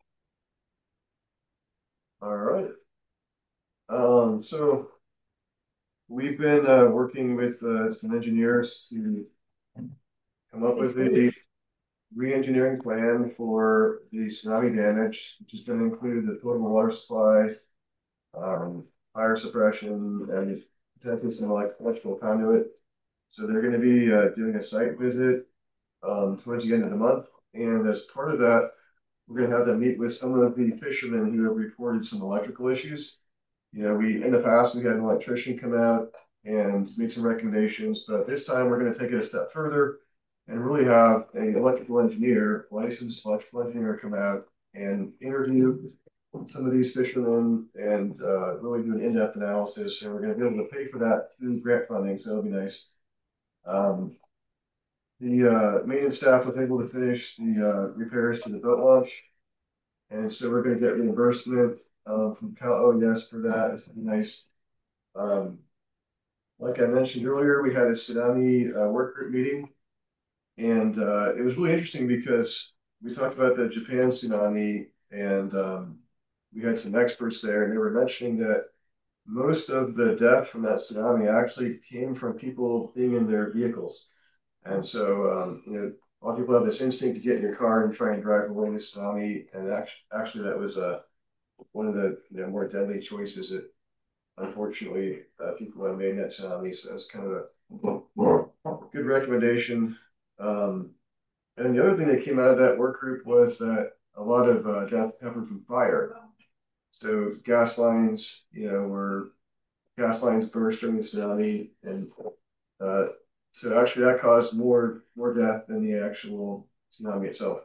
all right. Um, so we've been uh, working with uh, some engineers to come up with a re-engineering plan for the tsunami damage, which is going to include the potable water supply, um, fire suppression, and potentially some electrical conduit. So they're going to be uh, doing a site visit um, towards the end of the month, and as part of that, we're going to have them meet with some of the fishermen who have reported some electrical issues. You know, we in the past we had an electrician come out and make some recommendations, but this time we're going to take it a step further and really have an electrical engineer, licensed electrical engineer, come out and interview some of these fishermen and uh, really do an in-depth analysis. And we're going to be able to pay for that through grant funding, so it'll be nice. Um, the uh, maintenance staff was able to finish the uh, repairs to the boat launch, and so we're going to get reimbursement Um, from Cal O E S for that. It's nice. Um, like I mentioned earlier, we had a tsunami uh, work group meeting, and uh, it was really interesting because we talked about the Japan tsunami, and um, we had some experts there, and they were mentioning that most of the death from that tsunami actually came from people being in their vehicles. And so, um, you know, a lot of people have this instinct to get in your car and try and drive away the tsunami. And actually, actually that was uh, one of the you know, more deadly choices that unfortunately uh, people have made in that tsunami. So that's kind of a good recommendation. Um, and the other thing that came out of that work group was that a lot of uh, death happened from fire. So gas lines, you know, were gas lines burst during the tsunami, and uh, so actually that caused more more death than the actual tsunami itself.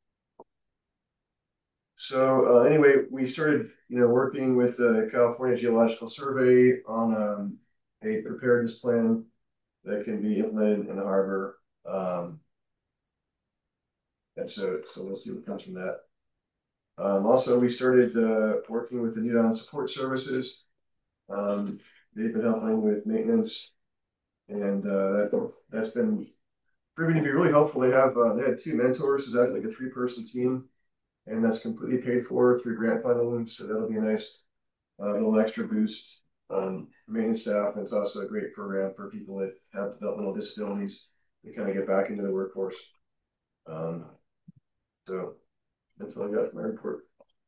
So uh, anyway, we started, you know, working with the California Geological Survey on um, a preparedness plan that can be implemented in the harbor. Um, and so, so we'll see what comes from that. Um, also, we started uh, working with the New Dawn Support Services. Um, they've been helping with maintenance, and uh, that that's been proving to be really helpful. They have uh, they had two mentors. It's actually like a three-person team, and that's completely paid for through grant funding. So that'll be a nice uh, little extra boost on maintenance staff. And it's also a great program for people that have developmental disabilities to kind of get back into the workforce. Um, so that's all I got for my report.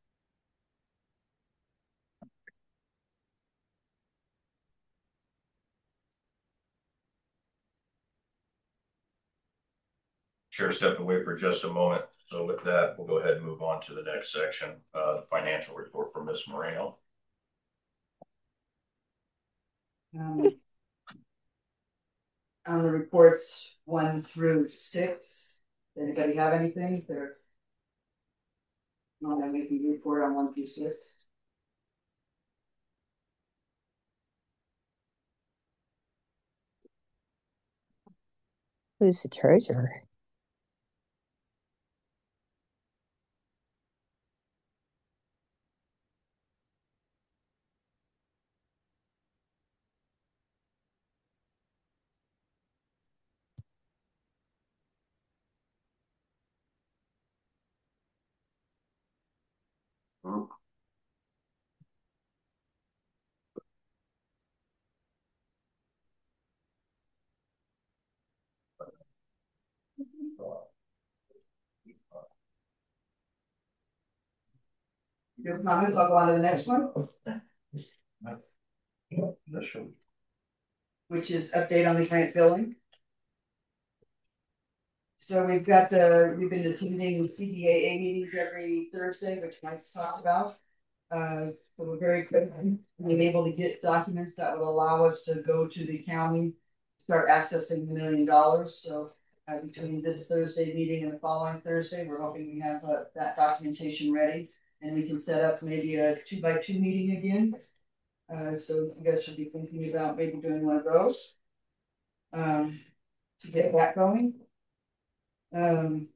Chair stepped away for just a moment. So with that, we'll go ahead and move on to the next section, uh, the financial report from Miz Moreno. Um, on the reports one through six, does anybody have anything? They're not making a report on one through six. Who's the treasurer? Your comments, I'll go on to the next one. Which is update on the grant billing. So we've got the, we've been attending C D A A meetings every Thursday, which Mike's talked about. Uh, so we're very quickly being able to get documents that would allow us to go to the county, start accessing the million dollars. So uh, between this Thursday meeting and the following Thursday, we're hoping we have uh, that documentation ready, and we can set up maybe a two by two meeting again. Uh, so you guys should be thinking about maybe doing one of those um, to get that going. Um,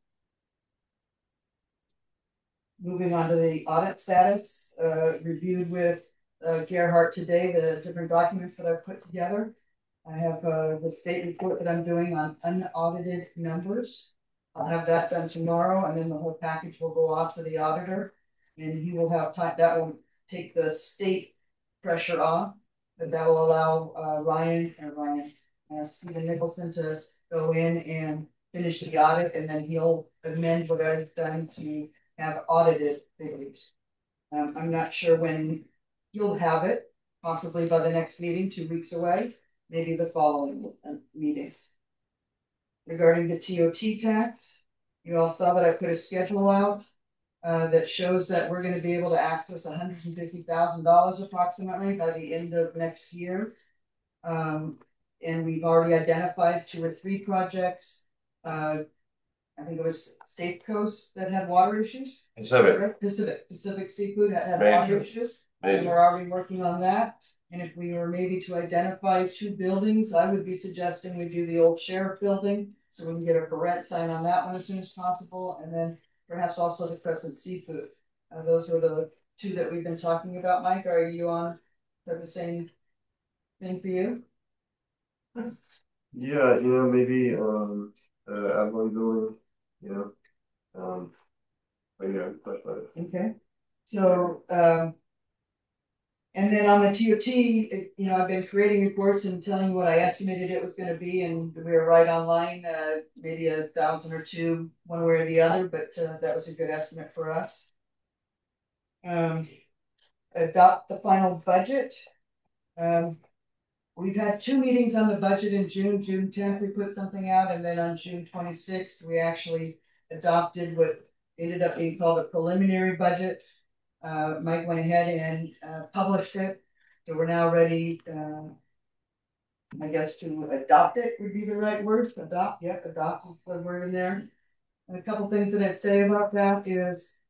moving on to the audit status, uh, reviewed with uh, Gerhard today the different documents that I've put together. I have uh, the state report that I'm doing on unaudited numbers. I'll have that done tomorrow, and then the whole package will go off to the auditor, and he will have time. That will take the state pressure off, but that will allow uh, Ryan or Ryan uh, Stephen Nicholson to go in and finish the audit, and then he'll amend what I've done to have audited figures. Um, I'm not sure when he'll have it, possibly by the next meeting, two weeks away, maybe the following uh, meeting. Regarding the T O T tax, you all saw that I put a schedule out uh, that shows that we're going to be able to access one hundred fifty thousand dollars approximately by the end of next year. Um, and we've already identified two or three projects. Uh, I think it was Safe Coast that had water issues. Pacific. Pacific, Pacific Seafood had, had Major. water issues. And Major. we're already working on that. And if we were maybe to identify two buildings, I would be suggesting we do the old sheriff building, so we can get a for rent sign on that one as soon as possible. And then perhaps also the Crescent Seafood. Uh, those were the two that we've been talking about. Mike, are you on for the same thing for you? Yeah, you know, maybe um, uh, Avalon building, you know, um, but yeah, touch about it. Okay. So, um, and then on the T O T, it- you know, I've been creating reports and telling you what I estimated it was gonna be, and we were right online, uh, maybe a thousand or two, one way or the other, but, uh, that was a good estimate for us. Um, adopt the final budget. Um, we've had two meetings on the budget in June. June tenth, we put something out, and then on June twenty-sixth, we actually adopted what ended up being called a preliminary budget. Uh, Mike went ahead and uh, published it, so we're now ready, uh, I guess, to adopt it would be the right word. Adopt, yeah, adopt is the word in there. And a couple things that I'd say about that is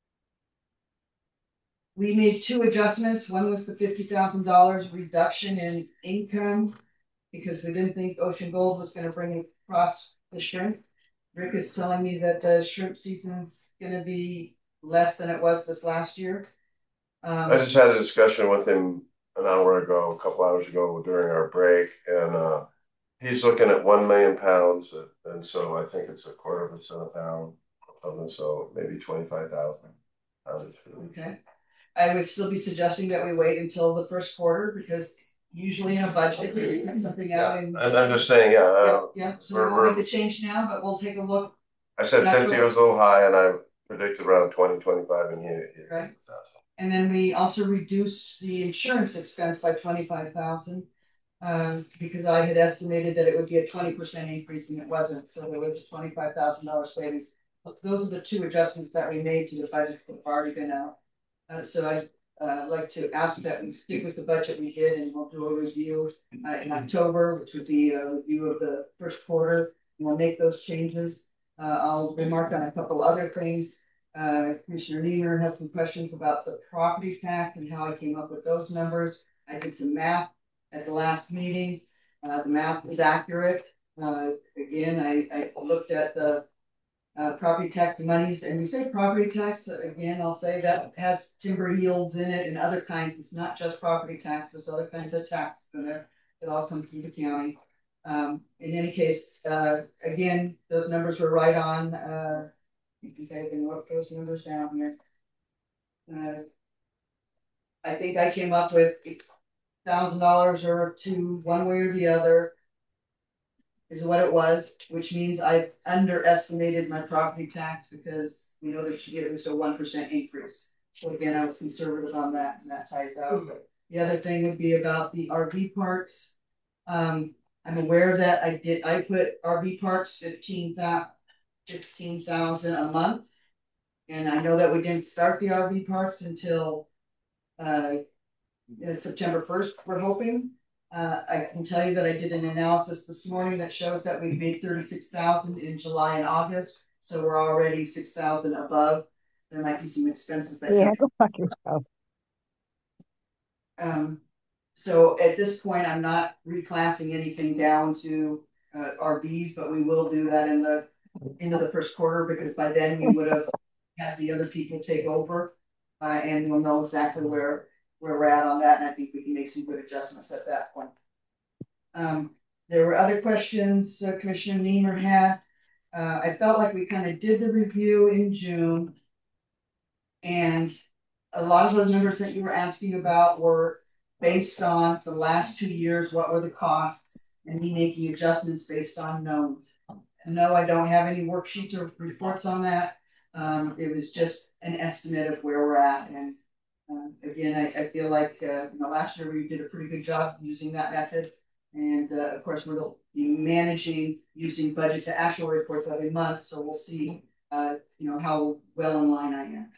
we made two adjustments. One was the fifty thousand dollars reduction in income because we didn't think Ocean Gold was going to bring across the shrimp. Rick is telling me that the shrimp season's going to be less than it was this last year. Um, I just had a discussion with him an hour ago, a couple hours ago during our break, and uh, he's looking at one million pounds, and so I think it's a quarter of a cent a pound, something, so maybe twenty-five thousand pounds. Okay. I would still be suggesting that we wait until the first quarter because usually in a budget, you put something out and. And I'm just saying, yeah. Yeah, Uh, yeah, so we're- we won't we're- make the change now, but we'll take a look. I said in fifty October. was a little high, and I predicted around twenty, twenty-five, and here. Right. And then we also reduced the insurance expense by twenty-five thousand. Um, because I had estimated that it would be a twenty percent increase and it wasn't, so there was a twenty-five thousand dollar savings. Those are the two adjustments that we made to the budget that have already been out. Uh, so I'd uh, like to ask that we stick with the budget we did, and we'll do a review uh, in October, which would be a review of the first quarter. And we'll make those changes. Uh, I'll remark on a couple other things. Uh, Commissioner Niemer had some questions about the property tax and how I came up with those numbers. I did some math at the last meeting. Uh, the math is accurate. Uh, again, I, I looked at the uh, property tax monies, and we say property tax, again, I'll say that has timber yields in it and other kinds. It's not just property tax, there's other kinds of taxes in there that all come through the county. Um, in any case, uh, again, those numbers were right on. Uh, I think I can note those numbers down here. Uh, I think I came up with thousand dollars or two, one way or the other, is what it was, which means I've underestimated my property tax because we know there should be at least a one percent increase. So again, I was conservative on that, and that ties out. The other thing would be about the R V parks. Um, I'm aware that I did, I put R V parks fifteen thousand a month. And I know that we didn't start the R V parks until uh, September first, we're hoping. Uh, I can tell you that I did an analysis this morning that shows that we made thirty-six thousand in July and August. So we're already six thousand above. There might be some expenses that. Yeah, go fuck yourself. Um, so at this point, I'm not reclassing anything down to uh, R Vs, but we will do that in the into the first quarter because by then we would have had the other people take over, uh, and we'll know exactly where where we're at on that, and I think we can make some good adjustments at that point. Um, there were other questions uh, Commissioner Niemer had. Uh, I felt like we kind of did the review in June, and a lot of those numbers that you were asking about were based on the last two years, what were the costs, and me making adjustments based on knowns. No, I don't have any worksheets or reports on that. Um, it was just an estimate of where we're at, and Um, again, I, I feel like uh, you know, last year we did a pretty good job using that method. And uh, of course, we'll be managing using budget to actual reports every month. So we'll see uh, you know, how well in line I am.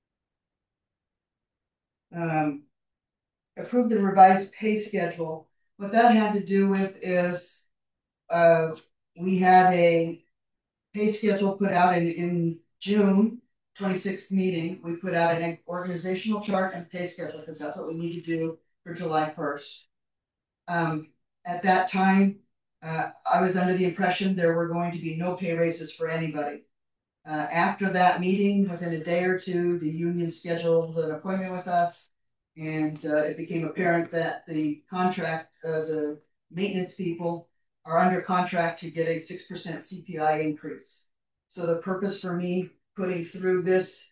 Um, approved the revised pay schedule. What that had to do with is uh, we had a pay schedule put out in, in June twenty-sixth meeting. We put out an organizational chart and pay schedule because that's what we need to do for July first. Um, at that time, uh, I was under the impression there were going to be no pay raises for anybody. Uh, after that meeting, within a day or two, the union scheduled an appointment with us, and uh, it became apparent that the contract, uh, the maintenance people are under contract to get a six percent C P I increase. So the purpose for me putting through this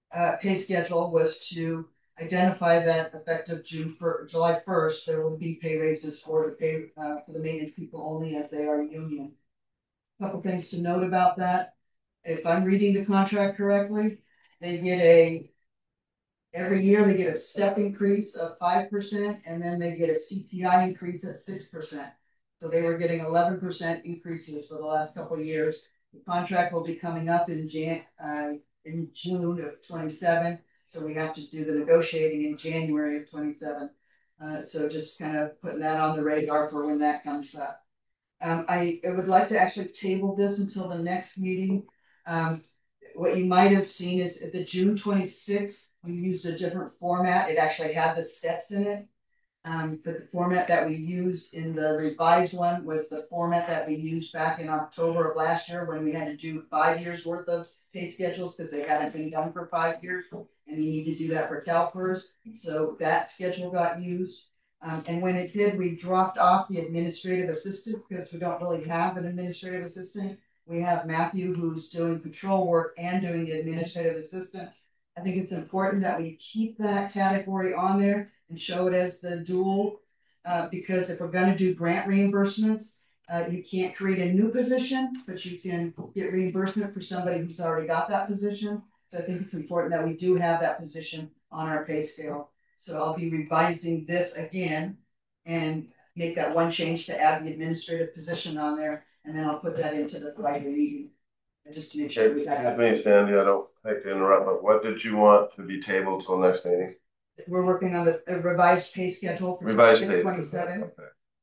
uh, pay schedule was to identify that effective June for July first, there will be pay raises for the pay uh, for the maintenance people only as they are union. A couple things to note about that. If I'm reading the contract correctly, they get a every year they get a step increase of five percent, and then they get a C P I increase at six percent. So they were getting eleven percent increases for the last couple of years. The contract will be coming up in Jan uh, in June of twenty-seven. So we have to do the negotiating in January of twenty-seven. Uh, so just kind of putting that on the radar for when that comes up. Um, I, I would like to actually table this until the next meeting. Um, what you might have seen is at the June twenty-sixth, we used a different format. It actually had the steps in it. Um, but the format that we used in the revised one was the format that we used back in October of last year when we had to do five years worth of pay schedules because they hadn't been done for five years. And you need to do that for CalPERS. So that schedule got used. Um, and when it did, we dropped off the administrative assistant because we don't really have an administrative assistant. We have Matthew who's doing patrol work and doing the administrative assistant. I think it's important that we keep that category on there and show it as the dual, uh, because if we're going to do grant reimbursements, uh, you can't create a new position, but you can get reimbursement for somebody who's already got that position. So I think it's important that we do have that position on our pay scale. So I'll be revising this again and make that one change to add the administrative position on there, and then I'll put that into the Friday meeting. Just to make sure we got Excuse me, Sandy, I don't hate to interrupt, but what did you want to be tabled till next meeting? We're working on the revised pay schedule for Revised pay. twenty-seven. Okay.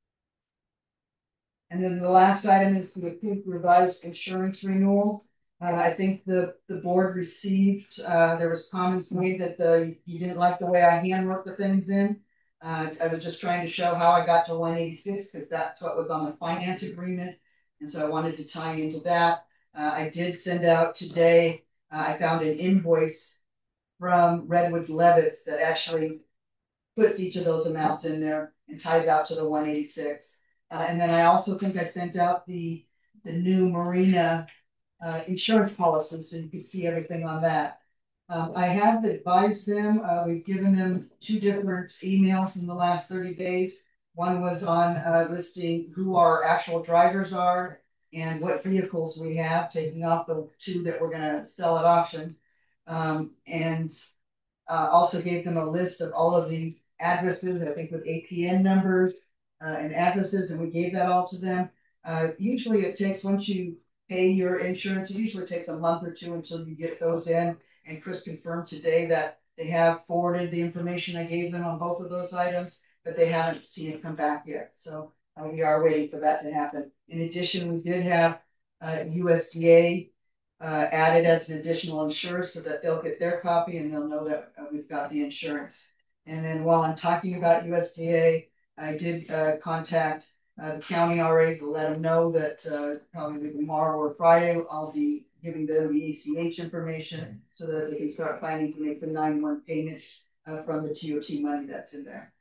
And then the last item is the revised insurance renewal. Uh, I think the, the board received, uh, there was comments made that the, you didn't like the way I hand wrote the things in. Uh, I was just trying to show how I got to one eighty-six because that's what was on the finance agreement. And so I wanted to tie into that. Uh, I did send out today, uh, I found an invoice from Redwood Levitz that actually puts each of those amounts in there and ties out to the one eighty-six. Uh, and then I also think I sent out the, the new Marina uh, insurance policy so you can see everything on that. Um, I have advised them, uh, we've given them two different emails in the last thirty days. One was on uh, listing who our actual drivers are and what vehicles we have, taking off the two that we're going to sell at auction. Um, and uh, also gave them a list of all of the addresses, I think with A P N numbers uh, and addresses, and we gave that all to them. Uh, usually it takes, once you pay your insurance, it usually takes a month or two until you get those in. And Chris confirmed today that they have forwarded the information I gave them on both of those items, but they haven't seen it come back yet. So uh, we are waiting for that to happen. In addition, we did have uh, U S D A uh, added as an additional insurer so that they'll get their copy and they'll know that uh, we've got the insurance. And then while I'm talking about U S D A, I did uh, contact uh, the county already to let them know that uh, probably tomorrow or Friday, I'll be giving them the A C H information so that they can start planning to make the nine one payments uh, from the T O T money that's in there.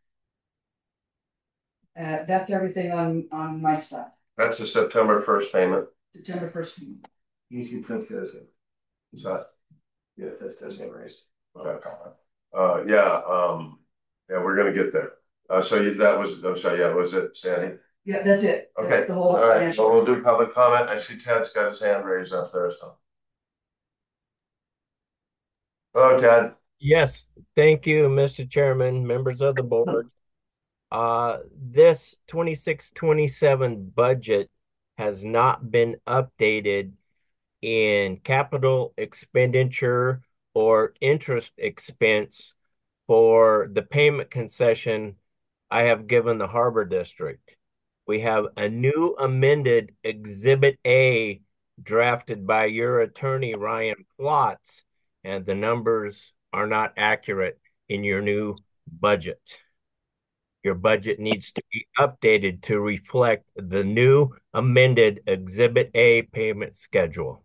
Uh, that's everything on, on my stuff. That's the September first payment. September first payment. Easy print says it. Is that? Yeah, that's, that's not raised. Okay. Uh, yeah, um, yeah, we're gonna get there. Uh, so you, that was, I'm sorry, yeah, was it Sandy? Yeah, that's it. Okay, That's the whole all right, financial. so we'll do public comment. I see Ted's got his hand raised up there, so. Hello, Ted. Yes, thank you, Mister Chairman, members of the board. Uh, this twenty-six twenty-seven budget has not been updated in capital expenditure or interest expense for the payment concession I have given the Harbor District. We have a new amended Exhibit A drafted by your attorney, Ryan Plotz, and the numbers are not accurate in your new budget. Your budget needs to be updated to reflect the new amended Exhibit A payment schedule.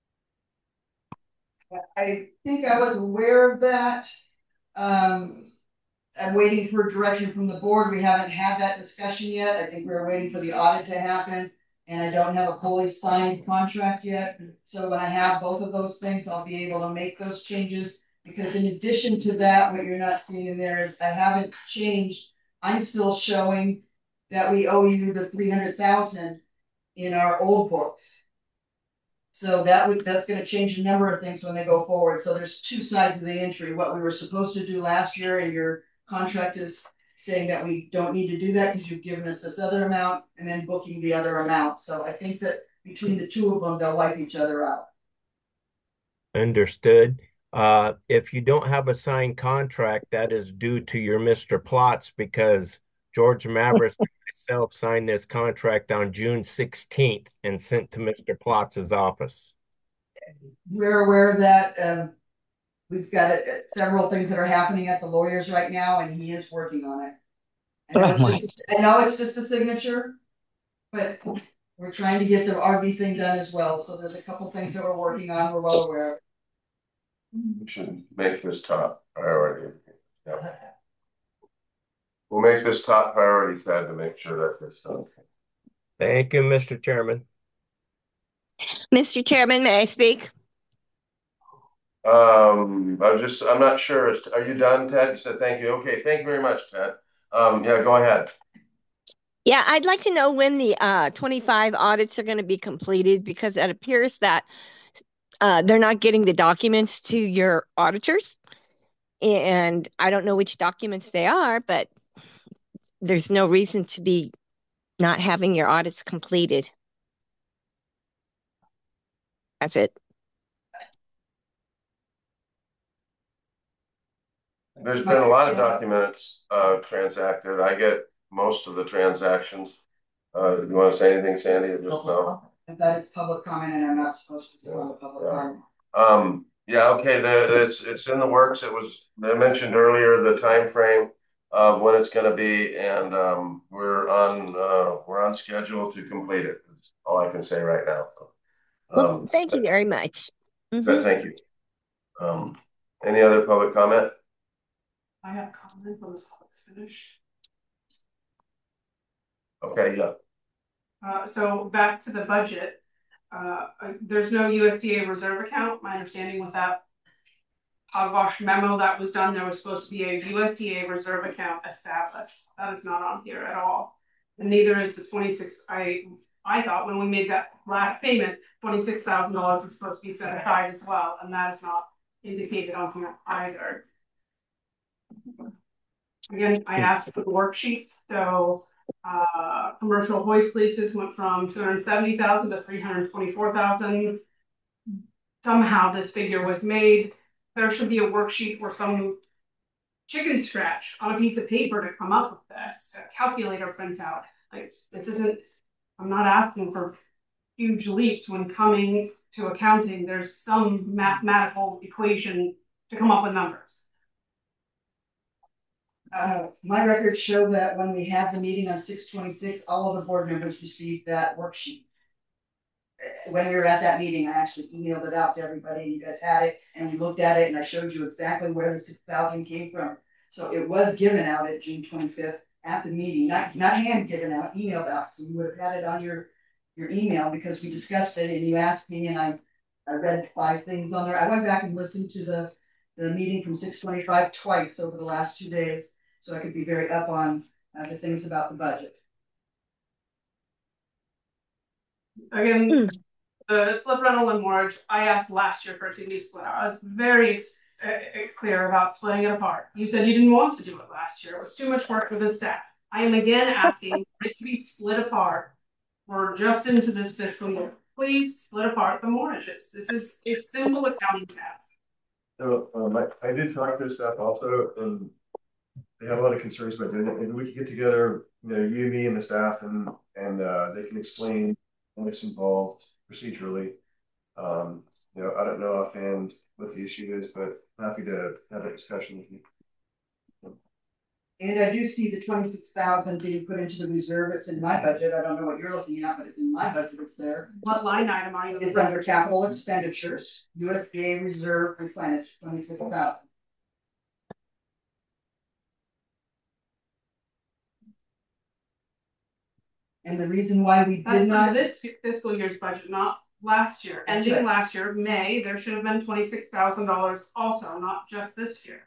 I think I was aware of that. Um, I'm waiting for direction from the board. We haven't had that discussion yet. I think we're waiting for the audit to happen, and I don't have a fully signed contract yet. So when I have both of those things, I'll be able to make those changes. Because in addition to that, what you're not seeing in there is I haven't changed. I'm still showing that we owe you the three hundred thousand in our old books. So that would, that's gonna change a number of things when they go forward. So there's two sides of the entry, what we were supposed to do last year, and your contract is saying that we don't need to do that because you've given us this other amount, and then booking the other amount. So I think that between the two of them, they'll wipe each other out. Understood. Uh, if you don't have a signed contract, that is due to your Mister Plotz, because George Mavris and myself signed this contract on June sixteenth and sent to Mister Plotz's office. We're aware of that. Um, we've got uh, several things that are happening at the lawyers right now, and he is working on it. I know, Oh, it's just, I know it's just a signature, but we're trying to get the R V thing done as well. So there's a couple things that we're working on. We're well aware of. We should make this top priority. Yeah. We'll make this top priority, Ted, to make sure that gets done. Thank you, Mister Chairman. Mister Chairman, may I speak? Um, I was just, I'm not sure. Are you done, Ted? You said thank you. Okay, thank you very much, Ted. Um, yeah, go ahead. Yeah, I'd like to know when the uh, twenty-five audits are going to be completed, because it appears that uh, they're not getting the documents to your auditors. And I don't know which documents they are, but there's no reason to be not having your audits completed. That's it. There's been a lot of documents uh, transacted. I get most of the transactions. Uh, you want to say anything, Sandy? Or just no? That it's public comment, and I'm not supposed to do on the public Yeah. comment. Um, yeah, okay. The, it's it's in the works. It was I mentioned earlier the time frame of when it's going to be, and um, we're on uh, we're on schedule to complete it. That's all I can say right now. Well, Um, thank you very much. but Mhm. thank you. Um, any other public comment? I have comment when the public's finished. Okay, yeah. Uh, so back to the budget, uh, there's no U S D A reserve account. My understanding with that hogwash memo that was done, there was supposed to be a U S D A reserve account established. That is not on here at all. And neither is the twenty-six, I, I thought when we made that last payment, twenty-six thousand dollars was supposed to be set aside as well, and that is not indicated on here either. Again, I asked for the worksheet, so uh, commercial hoist leases went from two hundred seventy thousand to three hundred twenty-four thousand. Somehow this figure was made. There should be a worksheet or some chicken scratch on a piece of paper to come up with this. A calculator printout. Like, this isn't, I'm not asking for huge leaps when coming to accounting. There's some mathematical equation to come up with numbers. Uh, my records show that when we had the meeting on six twenty-six, all of the board members received that worksheet. When we were at that meeting, I actually emailed it out to everybody, and you guys had it, and we looked at it, and I showed you exactly where the six thousand came from. So it was given out at June twenty-fifth at the meeting, not not hand given out, emailed out. So you would have had it on your your email because we discussed it, and you asked me, and I I read five things on there. I went back and listened to the the meeting from six twenty-five twice over the last two days, so I could be very up on uh, the things about the budget. Again, mm. the slip rental and mortgage, I asked last year for it to be split out. I was very uh, clear about splitting it apart. You said you didn't want to do it last year. It was too much work for the staff. I am again asking for it to be split apart. We're just into this fiscal year. Please split apart the mortgages. This is a simple accounting task. So um, I, I did talk to the staff also, and they have a lot of concerns about doing it. Maybe we could get together, you know, you, me, and the staff, and and uh, they can explain what's involved procedurally. Um, you know, I don't know offhand what the issue is, but happy to have a discussion with you. And I do see the twenty-six thousand being put into the reserve. It's in my budget. I don't know what you're looking at, but it's in my budget. It's there. What line item are you? It's under capital expenditures, U S D A reserve replenish, twenty-six thousand. And the reason why we did That's not this fiscal year's budget, not last year, That's ending right. last year, May, there should have been twenty-six thousand dollars also, not just this year.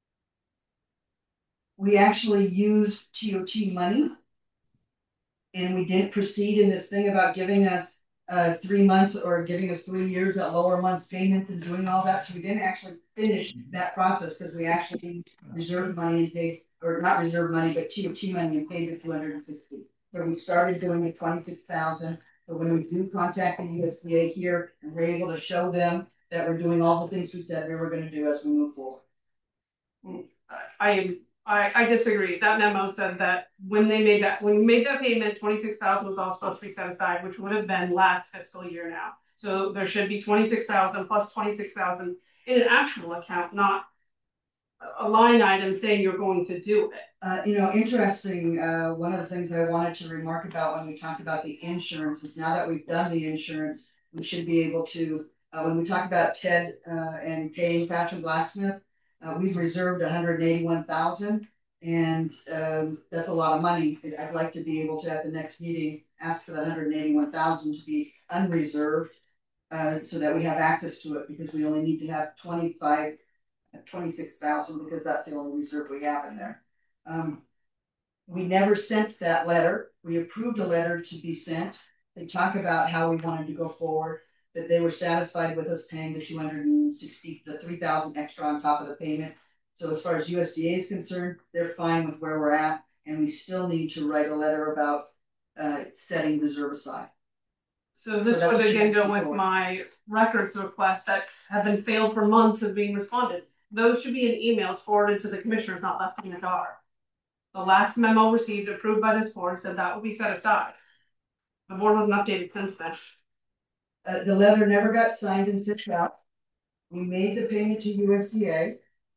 We actually used T O T money. And we didn't proceed in this thing about giving us uh three months or giving us three years at lower month payments and doing all that. So we didn't actually finish that process because we actually reserved money and paid, or not reserved money, but T O T money and paid the two hundred and sixty. So we started doing the twenty-six thousand. But when we do contact the U S D A here and we're able to show them that we're doing all the things we said we were gonna do as we move forward. I am I, I disagree. That memo said that when they made that, when we made that payment, twenty-six thousand was all supposed to be set aside, which would have been last fiscal year now. So there should be twenty-six thousand plus twenty-six thousand in an actual account, not a line item saying you're going to do it. Uh, you know, interesting, uh, one of the things I wanted to remark about when we talked about the insurance is now that we've done the insurance, we should be able to, uh, when we talk about Ted, uh, and paying Patrick Blacksmith, uh, we've reserved one hundred eighty-one thousand, and, um, that's a lot of money. I'd like to be able to, at the next meeting, ask for the one hundred eighty-one thousand to be unreserved, uh, so that we have access to it, because we only need to have twenty-five, twenty-six thousand, because that's the only reserve we have in there. Um, we never sent that letter. We approved a letter to be sent. They talk about how we wanted to go forward, that they were satisfied with us paying the two hundred sixty, the three thousand extra on top of the payment. So as far as U S D A is concerned, they're fine with where we're at, and we still need to write a letter about uh, setting reserve aside. So this So would that's again what go with forward. my records requests that have been failed for months of being responded. Those should be in emails forwarded to the commissioners, not left in the jar. The last memo received approved by this board said that would be set aside. The board wasn't updated since then. Uh, the letter never got signed and sent out. We made the payment to U S D A.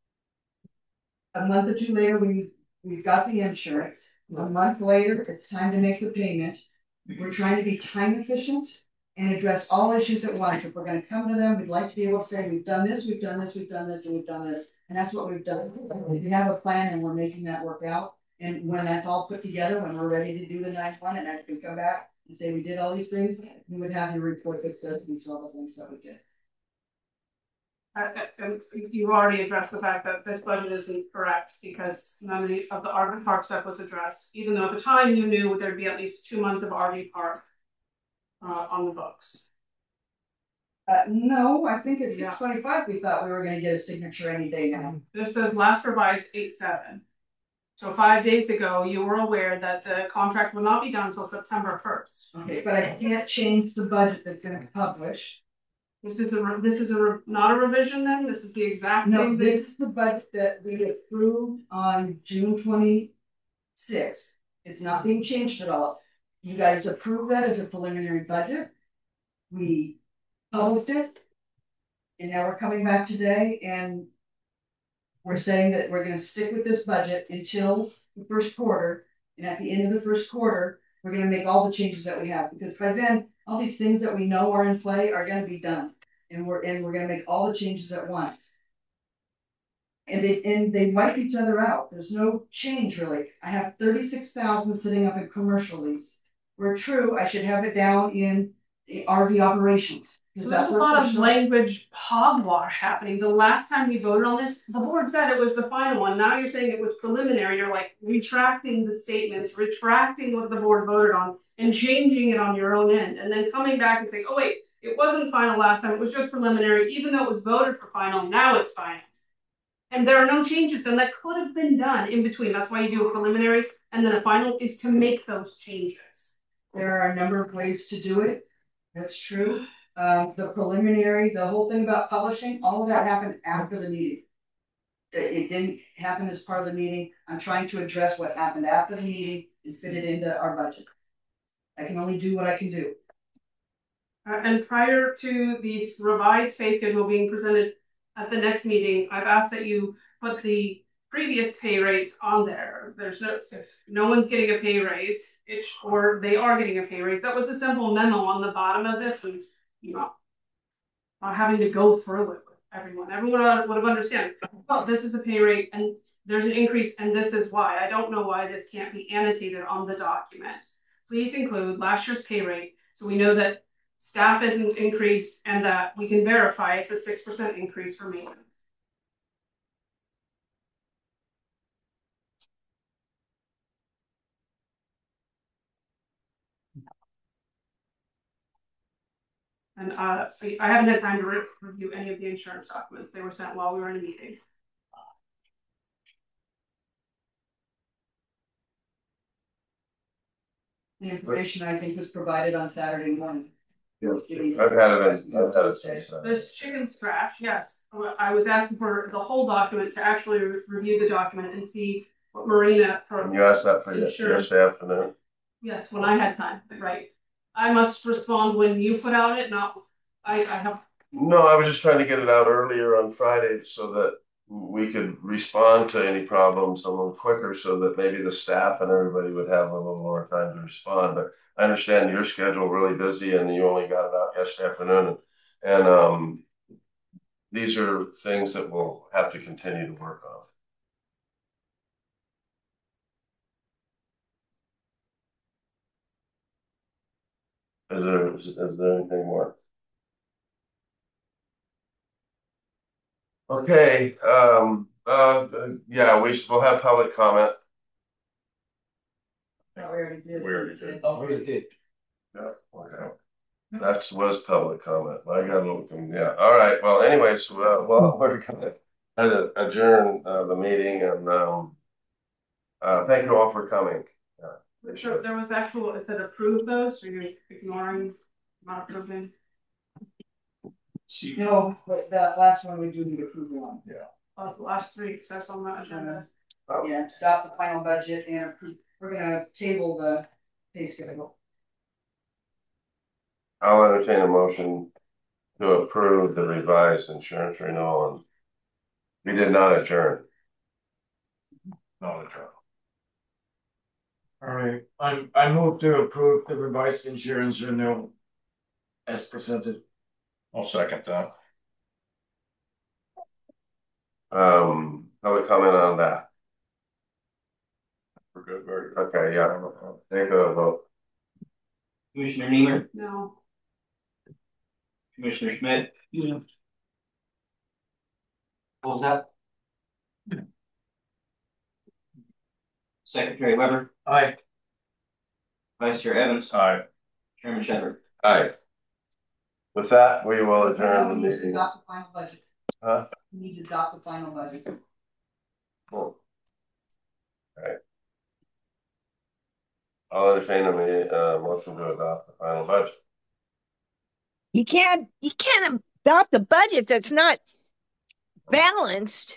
A month or two later, we, we've got the insurance. A month later, it's time to make the payment. We're trying to be time efficient and address all issues at once. If we're gonna come to them, we'd like to be able to say, we've done this, we've done this, we've done this, and we've done this. And that's what we've done. We have a plan and we're making that work out. And when that's all put together, when we're ready to do the ninth one, and I can come back and say we did all these things, we would have your report that says these are all the things that we did. Uh, and you already addressed the fact that this budget isn't correct because none of the, of the R V park stuff was addressed, even though at the time you knew there'd be at least two months of R V park uh, on the books. Uh, no, I think at Yeah. six twenty-five, we thought we were gonna get a signature any day now. This says last revised eight seven. So five days ago, you were aware that the contract will not be done until September first. Okay, but I can't change the budget that's gonna be published. This is a, this is a, not a revision then? This is the exact No, same this thing? is the budget that we approved on June twenty-sixth. It's not being changed at all. You guys approved that as a preliminary budget. We published it. And now we're coming back today and we're saying that we're gonna stick with this budget until the first quarter. And at the end of the first quarter, we're gonna make all the changes that we have, because by then, all these things that we know are in play are gonna be done. And we're, and we're gonna make all the changes at once. And they, and they wipe each other out. There's no change really. I have thirty-six thousand sitting up in commercial lease. Where true, I should have it down in the R V operations. So Because there's that's a where lot of it's- language hogwash happening. The last time we voted on this, the board said it was the final one. Now you're saying it was preliminary. You're like retracting the statements, retracting what the board voted on and changing it on your own end. And then coming back and saying, oh wait, it wasn't final last time. It was just preliminary, even though it was voted for final, now it's final. And there are no changes, and that could have been done in between. That's why you do a preliminary and then a final is to make those changes. There are a number of ways to do it. That's true. Um, the preliminary, the whole thing about publishing, all of that happened after the meeting. It, it didn't happen as part of the meeting. I'm trying to address what happened after the meeting and fit it into our budget. I can only do what I can do. Uh, and prior to the revised pay schedule being presented at the next meeting, I've asked that you put the previous pay rates on there. There's no, if no one's getting a pay raise, it's, or they are getting a pay raise. That was a simple memo on the bottom of this, and you know, not having to go through it with everyone. Everyone would have understood. Oh, this is a pay rate, and there's an increase, and this is why. I don't know why this can't be annotated on the document. Please include last year's pay rate, so we know that staff isn't increased, and that we can verify it's a six percent increase for me. And uh, I haven't had time to re review any of the insurance documents. They were sent while we were in a meeting. The information I think was provided on Saturday morning. Yeah, I've had it. I've had it since. Uh, This chicken scratch, yes. I was asking for the whole document to actually re review the document and see what Marina. And you asked that for your, your staff and then. Yes, when I had time, right. I must respond when you put out it, not I, I have. No, I was just trying to get it out earlier on Friday so that we could respond to any problems a little quicker, so that maybe the staff and everybody would have a little more time to respond. But I understand your schedule really busy and you only got it out yesterday afternoon. And, and um, these are things that we'll have to continue to work on. Is there, is, is there anything more? Okay, um, uh, yeah, we will have public comment. We already did. We already did. Oh, we already did. Yeah, okay. That was public comment. I got a little, yeah. All right. Well, anyways, uh, well, we're gonna adjourn uh, the meeting, and um, uh, thank you all for coming. Yeah, sure, there was actual, it said approve those, or you're ignoring, not approving? No, but that last one we do need approval on. Yeah. Uh, the last three, because that's on the agenda. Uh, yeah, stop the final budget and approve. We're gonna table the pay schedule. I'll entertain a motion to approve the revised insurance renewal, and we did not adjourn. Not adjourn. All right, I I move to approve the revised insurance renewal as presented. I'll second that. Um, public comment on that. We're good. Very good. Okay, yeah. Take a vote. Commissioner Niemer. No. Commissioner Schmidt. Yeah. What was that? Secretary Weber. Aye. Vice Chair Evans. Aye. Chairman Shepard. Aye. With that, we will adjourn the We need to meeting. adopt the final budget. Huh? We need to adopt the final budget. Cool. All right. I'll entertain a uh, motion to adopt the final budget. You can't you can't adopt a budget that's not balanced.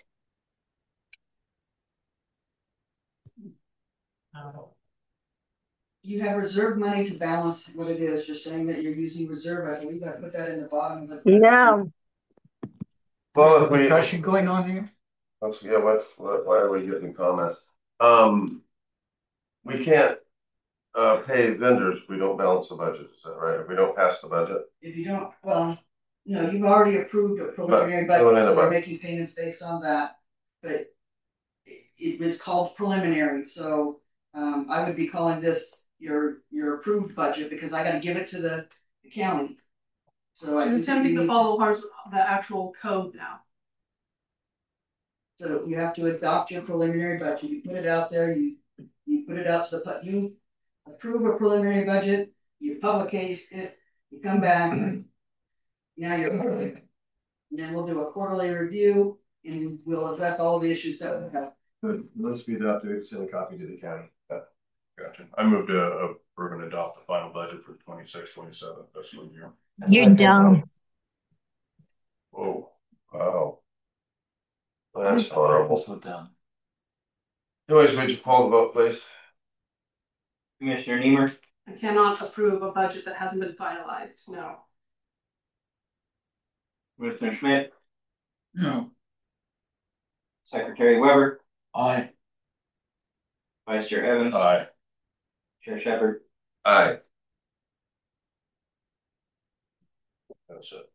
You have reserve money to balance what it is. You're saying that you're using reserve. I believe I put that in the bottom of the. No. Well, if we discussion going on here. let's yeah, what, what why are we getting comment? Um, we can't uh pay vendors if we don't balance the budget. Is that right? If we don't pass the budget. If you don't, well, no, you've already approved a preliminary But, budget, so we're budget. making payments based on that. But it, it was called preliminary, so um, I would be calling this your your approved budget because I got to give it to the, the county. So I She's think attempting you to need- follow ours, the actual code now. So you have to adopt your preliminary budget. You put it out there. You you put it out to the pu- you approve a preliminary budget. You publicate it. You come back. Now you're approving. And then we'll do a quarterly review and we'll address all the issues that we have. Good. Let's be adopted. Send a copy to the county. Gotcha. I moved to approve and adopt the final budget for twenty-six twenty-seven fiscal year. You're dumb. Oh, wow. That's horrible. Slow down. Anyways, would you call the vote, please? Commissioner Niemer. I cannot approve a budget that hasn't been finalized, no. Commissioner Schmidt. No. Secretary Weber. Aye. Vice Chair Evans. Aye. Chair Shepard. Aye. That's it.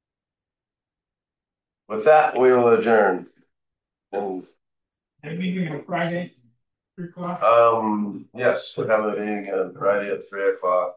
With that, we will adjourn. And That meeting on Friday, three o'clock. um, yes, we're having a meeting on Friday at three o'clock.